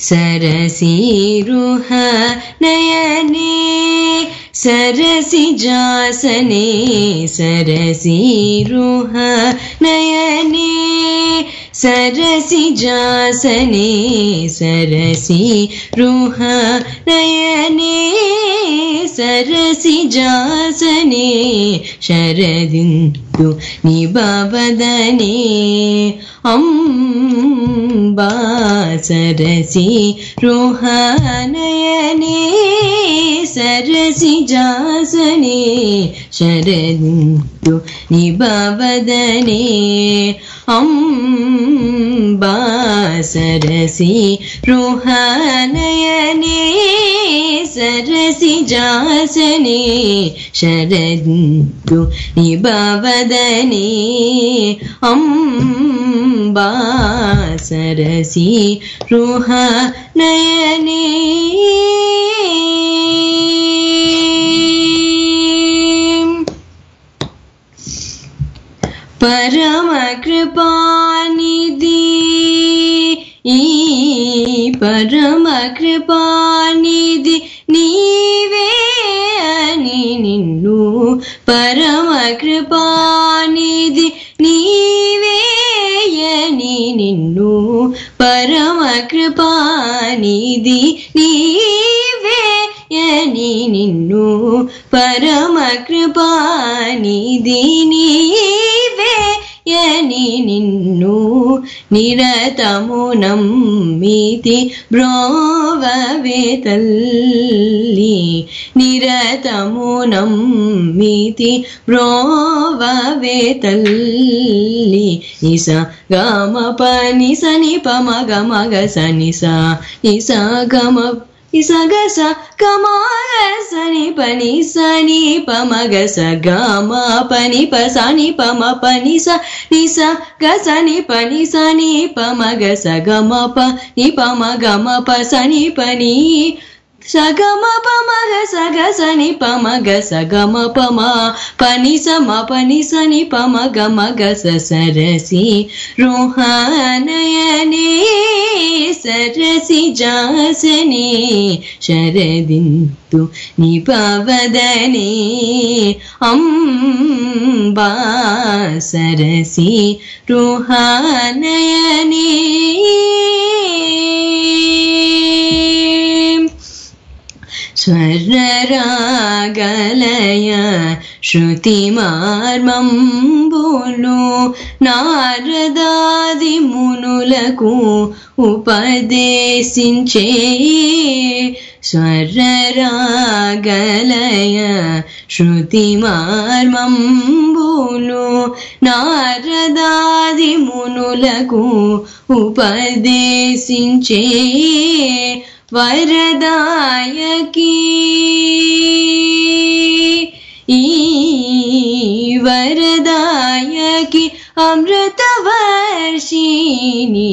O: सरसीरुह नयने सरसिजासने सरसीरुह नयने सरसिजासने सरसीरुह नयने सरसिजासने शरदिन्दु निबवदने अम्बा सरसीरुह नयने सरसिजासने शरदिन्दु निबवदने अम्बा सरसीरुह नयने सरसिजासने शरदिन्दु निबवदने अम्बा सरसीरुह नयने परम कृपानिधि परम कृपानिधि नीवे अनि निन्नु परम कृपानिधि नीवे अनि निन्नु परम कृपानिधि नीवे अनि निन्नु परम कृपानिधि नीवे यनि निन्नु निरतमु नम्मिति ब्रोववे तल्ली निरतमु नम्मिति ब्रोववे तल्ली निसा गम पनि सनि पम गम ग सनि सा निसा गम isa ga sa kama sani pani sani pama ga sa gama pani pa sani pama pani sa ni sa ga sani pani sani pama ga sa gama pa ni pama gama pa sani pani sa gama pama ga sa sani pama ga sa gama pama pani sa ma pani sani pama gama ga sa sarasi rohanayane सरसि जासने Sharadindu निपवदने Amba सरसि रुहानयने स्वर्णरागलय श्रुतिमार्मम्बुलु नारदादि मुनुలకు ఉపదేశించే స్వర్ణరాగలయ శృతిమార్మంబులు నారదాది మునులకు ఉపదేశించే వరదాయకి ఈ వరదాయకి अमृतवर्षिणी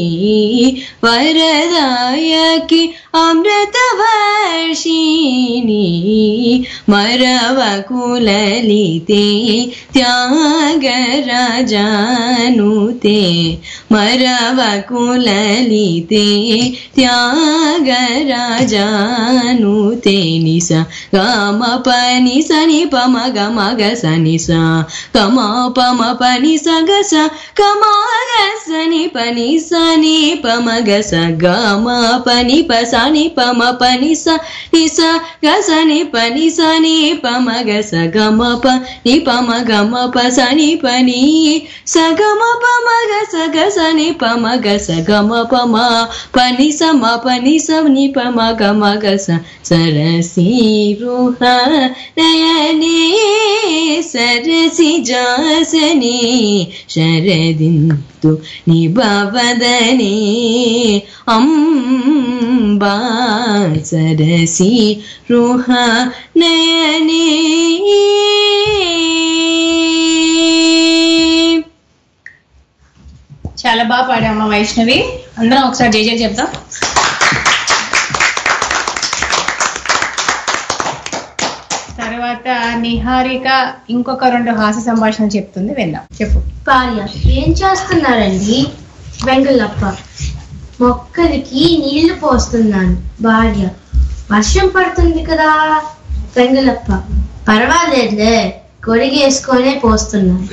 O: वरदायकी अमृतवर्षिणी मरवकुललिते त्यागराजानुते मरवकुललिते त्यागराजानुते निसा गम पनि सनि पम गम ग सनि सा गम पम पनि स ग स गम ग सनि पनि सनि पम ग स गम पनि प सनि पम पनि स नि स ग सनि पनि सनि पम ग स गम प नि पम गम प सनि पनि स गम पम ग सनि पम ग स गम पम पनि स म पनि स नि पम गम ग स सरसि रुहानयने सरसि जासने शरदिन्दु निबवदने अम्बा सरसि रुहानयने
B: చాలా బాగా పాడామా వైష్ణవి. అందరం ఒకసారి జై జై చెప్తాం. తర్వాత నిహారిక ఇంకొక 2 హాస్య సంభాషణలు చెప్తుంది, విందాం. చెప్పు.
C: భార్య: ఏం చేస్తున్నారండి? వెంగళప్ప: మొక్కలకి నీళ్లు పోస్తున్నాను. భార్య: వర్షం పడుతుంది కదా. తంగలప్ప: పర్వాలేదులే, కొడిగేసుకొనే పోస్తున్నాను.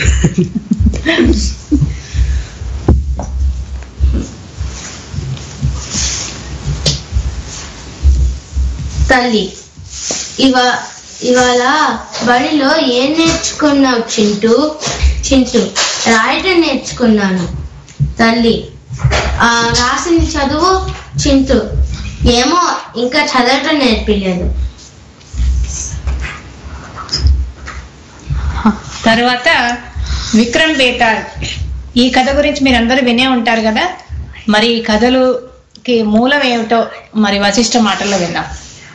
C: తల్లి: ఇవాళ బడిలో ఏం నేర్చుకున్నావు చింటూ? చింటూ: రాయటం నేర్చుకున్నాను. తల్లి: రాసింది చదువు. చింటూ: ఏమో, ఇంకా చదవటం నేర్పిలేదు.
B: తర్వాత విక్రమ్ బేతాల్. ఈ కథ గురించి మీరందరూ వినే ఉంటారు కదా. మరి ఈ కథలుకి మూలం ఏమిటో మరి వశిష్ఠ మాటల్లో విన్నాం.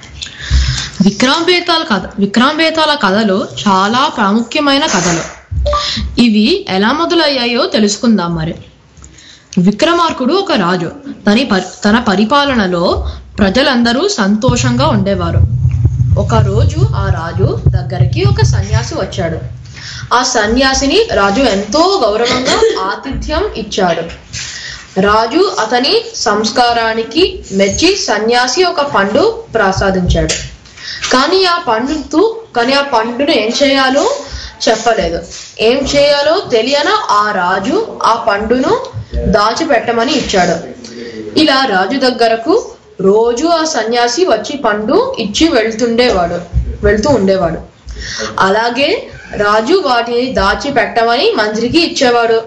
G: విక్రమ్ బేతాల కథలు చాలా ప్రాముఖ్యమైన కథలు. ఇవి ఎలా మొదలయ్యాయో తెలుసుకుందాం. మరి విక్రమార్కుడు ఒక రాజు. తన పరిపాలనలో ప్రజలందరూ సంతోషంగా ఉండేవారు. ఒక రోజు ఆ రాజు దగ్గరికి ఒక సన్యాసి వచ్చాడు. ఆ సన్యాసిని రాజు ఎంతో గౌరవంగా ఆతిథ్యం ఇచ్చాడు. రాజు అతని సంస్కారానికి మెచ్చి సన్యాసి ఒక పండు ప్రసాదించాడు. కానీ ఆ పండును ఏం చేయాలో చెప్పలేదు. ఏం చేయాలో తెలియన ఆ రాజు ఆ పండును దాచిపెట్టమని ఇచ్చాడు. ఇలా రాజు దగ్గరకు రోజు ఆ సన్యాసి వచ్చి పండు ఇచ్చి వెళ్తూ ఉండేవాడు. అలాగే రాజు వాటిని దాచిపెట్టమని మంత్రికి ఇచ్చేవాడు.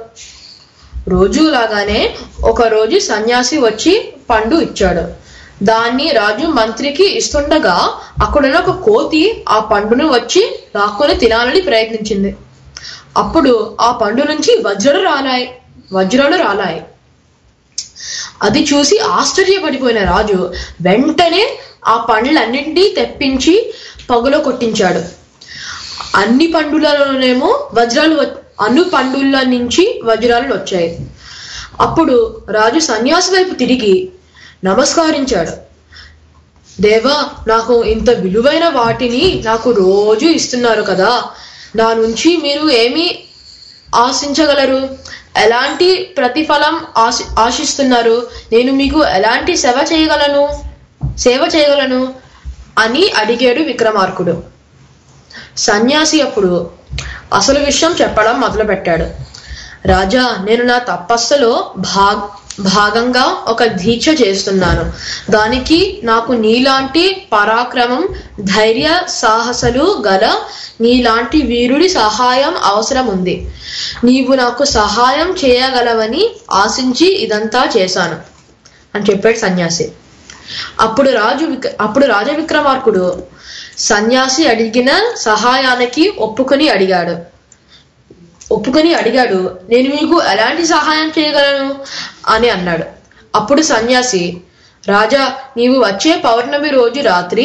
G: రోజులాగానే ఒక రోజు సన్యాసి వచ్చి పండు ఇచ్చాడు. దాన్ని రాజు మంత్రికి ఇస్తుండగా అక్కడున్న ఒక కోతి ఆ పండును వచ్చి లాక్కొని తినాలని ప్రయత్నించింది. అప్పుడు ఆ పండు నుంచి వజ్రాలు రాలాయి. అది చూసి ఆశ్చర్యపడిపోయిన రాజు వెంటనే ఆ పండ్లన్నింటినీ తెప్పించి పగులో కొట్టించాడు. అన్ని పండులలోనేమో అన్ని పండుల నుంచి వజ్రాలు వచ్చాయి. అప్పుడు రాజు సన్యాసి వైపు తిరిగి నమస్కరించాడు. దేవా, నాకు ఇంత విలువైన వాటిని నాకు రోజు ఇస్తున్నారు కదా, నా నుంచి మీరు ఏమి ఆశించగలరు? ఎలాంటి ప్రతిఫలం ఆశిస్తున్నారు? నేను మీకు ఎలాంటి సేవ చేయగలను అని అడిగాడు విక్రమార్కుడు. సన్యాసి అప్పుడు అసలు విషయం చెప్పడం మొదలుపెట్టాడు. రాజా, నేను నా తపస్సులో భాగంగా ఒక దీక్ష చేస్తున్నాను. దానికి నాకు నీలాంటి పరాక్రమం, ధైర్య సాహసాలు గల నీలాంటి వీరుడి సహాయం అవసరం ఉంది. నీవు నాకు సహాయం చేయగలవని ఆశించి ఇదంతా చేశాను అని చెప్పాడు సన్యాసి. అప్పుడు రాజ విక్రమార్కుడు సన్యాసి అడిగిన సహాయానికి ఒప్పుకొని అడిగాడు. నేను మీకు ఎలాంటి సహాయం చేయగలను అని అన్నాడు. అప్పుడు సన్యాసి, రాజా, నీవు వచ్చే పౌర్ణమి రోజు రాత్రి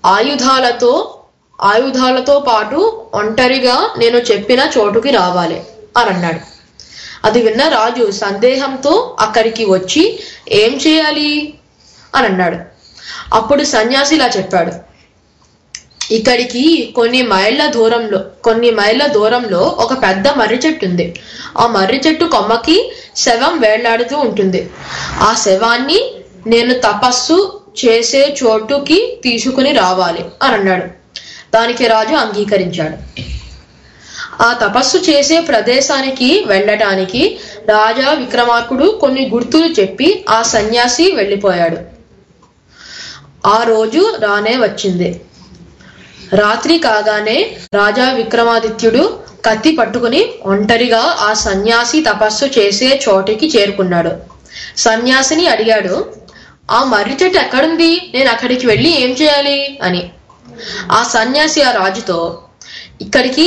G: ఆయుధాలతో పాటు ఒంటరిగా నేను చెప్పిన చోటుకి రావాలి అని అన్నాడు. అది విన్న రాజు సందేహంతో అక్కడికి వచ్చి ఏం చేయాలి అని అన్నాడు. అప్పుడు సన్యాసి ఇలా చెప్పాడు. ఇక్కడికి కొన్ని మైళ్ళ దూరంలో ఒక పెద్ద మర్రి చెట్టు ఉంది. ఆ మర్రి చెట్టు కొమ్మకి శవం వేళ్లాడుతూ ఉంటుంది. ఆ శవాన్ని నేను తపస్సు చేసే చోటుకి తీసుకుని రావాలి అని అన్నాడు. దానికి రాజు అంగీకరించాడు. ఆ తపస్సు చేసే ప్రదేశానికి వెళ్ళటానికి రాజా విక్రమార్కుడు కొన్ని గుర్తులు చెప్పి ఆ సన్యాసి వెళ్ళిపోయాడు. ఆ రోజు రానే వచ్చింది. రాత్రి కాగానే రాజా విక్రమాదిత్యుడు కత్తి పట్టుకుని ఒంటరిగా ఆ సన్యాసి తపస్సు చేసే చోటికి చేరుకున్నాడు. సన్యాసిని అడిగాడు, ఆ మర్రి చెట్టు ఎక్కడుంది? నేను అక్కడికి వెళ్ళి ఏం చేయాలి అని. ఆ సన్యాసి ఆ రాజుతో, ఇక్కడికి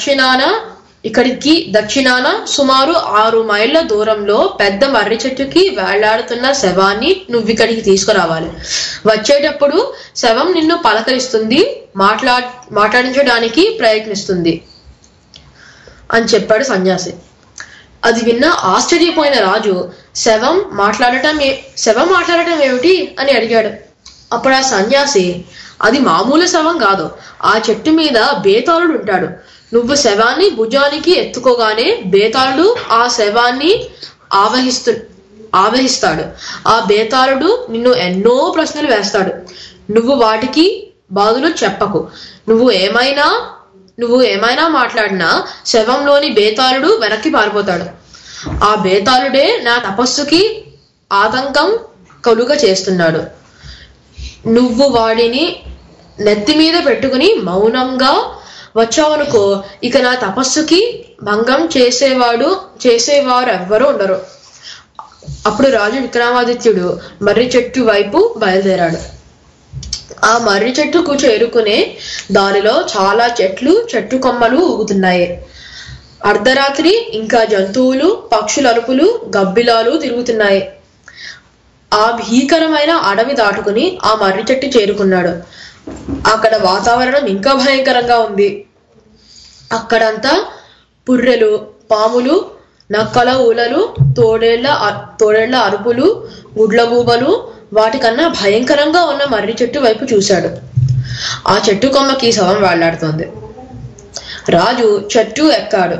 G: దక్షిణాన సుమారు 6 మైళ్ళ దూరంలో పెద్ద మర్రి చెట్టుకి వేలాడుతున్న శవాన్ని నువ్విక్కడికి తీసుకురావాలి. వచ్చేటప్పుడు శవం నిన్ను పలకరిస్తుంది, మాట్లాడించడానికి ప్రయత్నిస్తుంది అని చెప్పాడు సన్యాసి. అది విన్న ఆశ్చర్యపోయిన రాజు శవం మాట్లాడటం ఏమిటి అని అడిగాడు. అప్పుడు ఆ సన్యాసి, అది మామూలు శవం కాదు, ఆ చెట్టు మీద బేతాళుడు ఉంటాడు. నువ్వు శవాన్ని భుజానికి ఎత్తుకోగానే బేతాళుడు ఆ శవాన్ని ఆవహిస్తాడు. ఆ బేతాళుడు నిన్ను ఎన్నో ప్రశ్నలు వేస్తాడు. నువ్వు వాటికి బాధలు చెప్పకు. నువ్వు ఏమైనా మాట్లాడినా శవంలోని బేతాళుడు వెనక్కి పారిపోతాడు. ఆ బేతాళుడే నా తపస్సుకి ఆతంకం కలుగ చేస్తున్నాడు. నువ్వు వాడిని నెత్తి మీద పెట్టుకుని మౌనంగా వచ్చావనుకో, ఇక నా తపస్సుకి భంగం చేసేవారు ఎవ్వరూ ఉండరు. అప్పుడు రాజు విక్రమాదిత్యుడు మర్రి చెట్టు వైపు బయలుదేరాడు. ఆ మర్రి చెట్టుకు చేరుకునే దారిలో చాలా చెట్టు కొమ్మలు ఊగుతున్నాయి. అర్ధరాత్రి ఇంకా జంతువులు, పక్షుల అరుపులు, గబ్బిలాలు తిరుగుతున్నాయి. ఆ భీకరమైన అడవి దాటుకుని ఆ మర్రి చెట్టు చేరుకున్నాడు. అక్కడ వాతావరణం ఇంకా భయంకరంగా ఉంది. అక్కడంతా పుర్రెలు, పాములు, నక్కల ఊలలు, తోడేళ్ల అరుపులు, గుడ్లగూబలు, వాటికన్నా భయంకరంగా ఉన్న మర్రి చెట్టు వైపు చూశాడు. ఆ చెట్టు కొమ్మకి శవం వేళ్లాడుతోంది. రాజు చెట్టు ఎక్కాడు.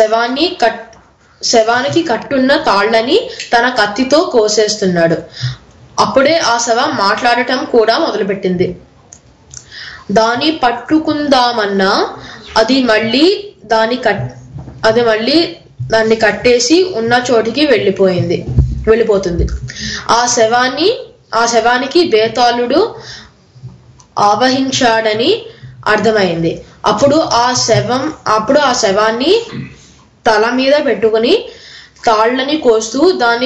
G: శవానికి కట్టున్న తాళ్లని తన కత్తితో కోసేస్తున్నాడు. అప్పుడే ఆ శవం మాట్లాడటం కూడా మొదలుపెట్టింది. దాన్ని పట్టుకుందామన్నా అది మళ్ళీ దాన్ని కట్టేసి ఉన్న చోటికి వెళ్ళిపోతుంది. ఆ శవానికి బేతాళుడు ఆవహించాడని అర్థమైంది. అప్పుడు ఆ శవాన్ని తల మీద పెట్టుకుని తాళ్లని కోస్తూ దాన్ని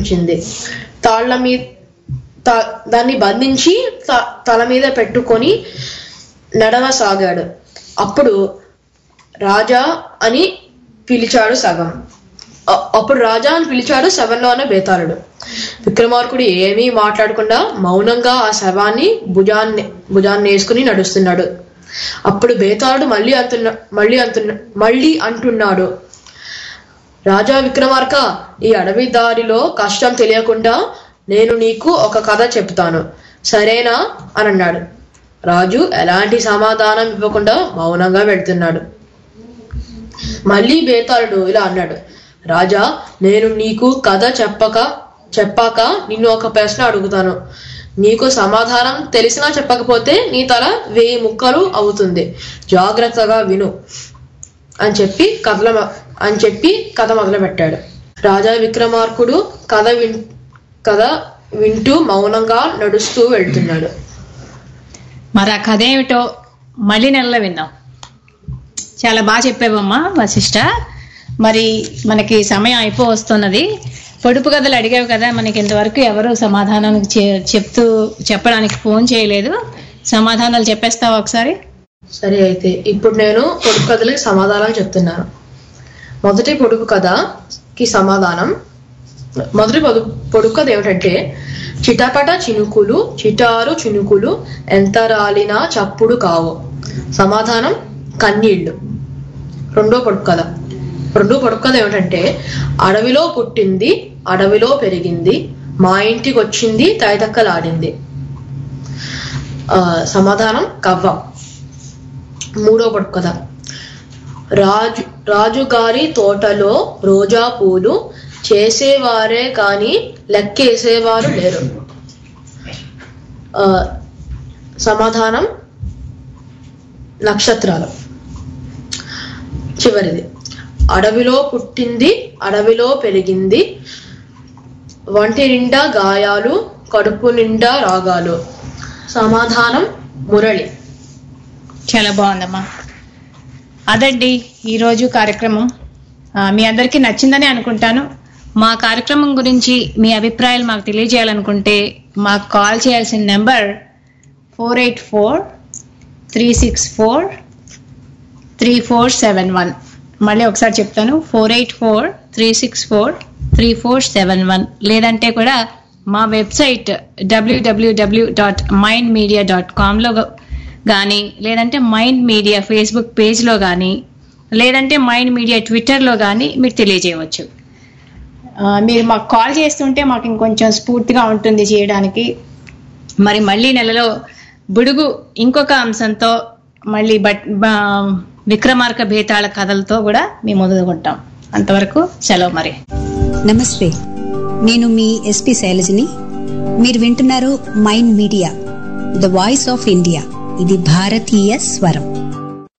G: బంధించి తల మీద పెట్టుకొని నడవసాగాడు. అప్పుడు రాజా అని పిలిచాడు శవంలో ఉన్న బేతాళుడు. విక్రమార్కుడు ఏమీ మాట్లాడకుండా మౌనంగా ఆ శవాన్ని భుజాన్ని వేసుకుని నడుస్తున్నాడు. అప్పుడు బేతాళుడు మళ్ళీ అంటున్నాడు, రాజా విక్రమార్క, ఈ అడవి దారిలో కష్టం తెలియకుండా నేను నీకు ఒక కథ చెప్తాను, సరేనా అని అన్నాడు. రాజు ఎలాంటి సమాధానం ఇవ్వకుండా మౌనంగా వెళ్తున్నాడు. మళ్ళీ బేతాళుడు ఇలా అన్నాడు, రాజా, నేను నీకు కథ చెప్పాక నిన్ను ఒక ప్రశ్న అడుగుతాను. నీకు సమాధానం తెలిసినా చెప్పకపోతే నీ తల 1000 ముక్కలు అవుతుంది. జాగ్రత్తగా విను అని చెప్పి కథ మొదలుపెట్టాడు. రాజా విక్రమార్కుడు కథ వింటూ మౌనంగా నడుస్తూ వెళ్తున్నాడు.
B: మరి ఆ కథ ఏమిటో మళ్ళీ నెలలో విందాం. చాలా బాగా చెప్పావమ్మా వశిష్ఠ. మరి మనకి సమయం వస్తున్నది. పొడుపు కథలు అడిగావు కదా, మనకి ఇంతవరకు ఎవరు సమాధానం చెప్పడానికి ఫోన్ చేయలేదు. సమాధానాలు చెప్పేస్తావా ఒకసారి?
G: సరే, అయితే ఇప్పుడు నేను పొడుపు కథలకి సమాధానాలు చెప్తున్నాను. మొదటి పొడుపు కథకి సమాధానం. మొదటి పొడుపు కథ ఏమిటంటే, చిటపట చినుకులు చిటారు చినుకులు ఎంత రాలినా చప్పుడు కావు. సమాధానం కన్నీళ్లు. రెండో పొడుపు కథ ఏమిటంటే, అడవిలో పుట్టింది అడవిలో పెరిగింది మా ఇంటికి వచ్చింది తైతక్కలాడింది. సమాధానం కవ్వం. మూడో పొడుపు కథ, రాజుగారి తోటలో రోజా పూలు చేసేవారే కాని లెక్కేసేవారు లేరు. సమాధానం నక్షత్రాలు. చివరిది, అడవిలో పుట్టింది అడవిలో పెరిగింది వంటి నిండా గాయాలు కడుపు నిండా రాగాలు. సమాధానం మురళి.
B: చాలా బాగుందమ్మా. అదండి ఈరోజు కార్యక్రమం. మీ అందరికీ నచ్చిందని అనుకుంటాను. మా కార్యక్రమం గురించి మీ అభిప్రాయాలు మాకు తెలియజేయాలనుకుంటే మాకు కాల్ చేయాల్సిన నెంబర్ 484-364-3471. మళ్ళీ ఒకసారి చెప్తాను, 484-364-3471. లేదంటే కూడా మా వెబ్సైట్ www.mindmedia.com కానీ, లేదంటే మైండ్ మీడియా ఫేస్బుక్ పేజ్లో కానీ, లేదంటే మైండ్ మీడియా ట్విట్టర్లో కానీ మీరు తెలియజేయవచ్చు. మీరు మాకు కాల్ చేస్తుంటే మాకు ఇంకొంచెం స్ఫూర్తిగా ఉంటుంది చేయడానికి. మళ్ళీ నెలలో బుడుగు ఇంకొక అంశంతో మళ్ళీ విక్రమార్క బేతాళ కథలతో కూడా మేము మొదలుకుంటాం. అంతవరకు సెలవు. మరి
P: నమస్తే, నేను మీ ఎస్పి శైలజని. మీరు వింటున్నారు mind media, the voice of India. ఇది భారతీయ స్వరం.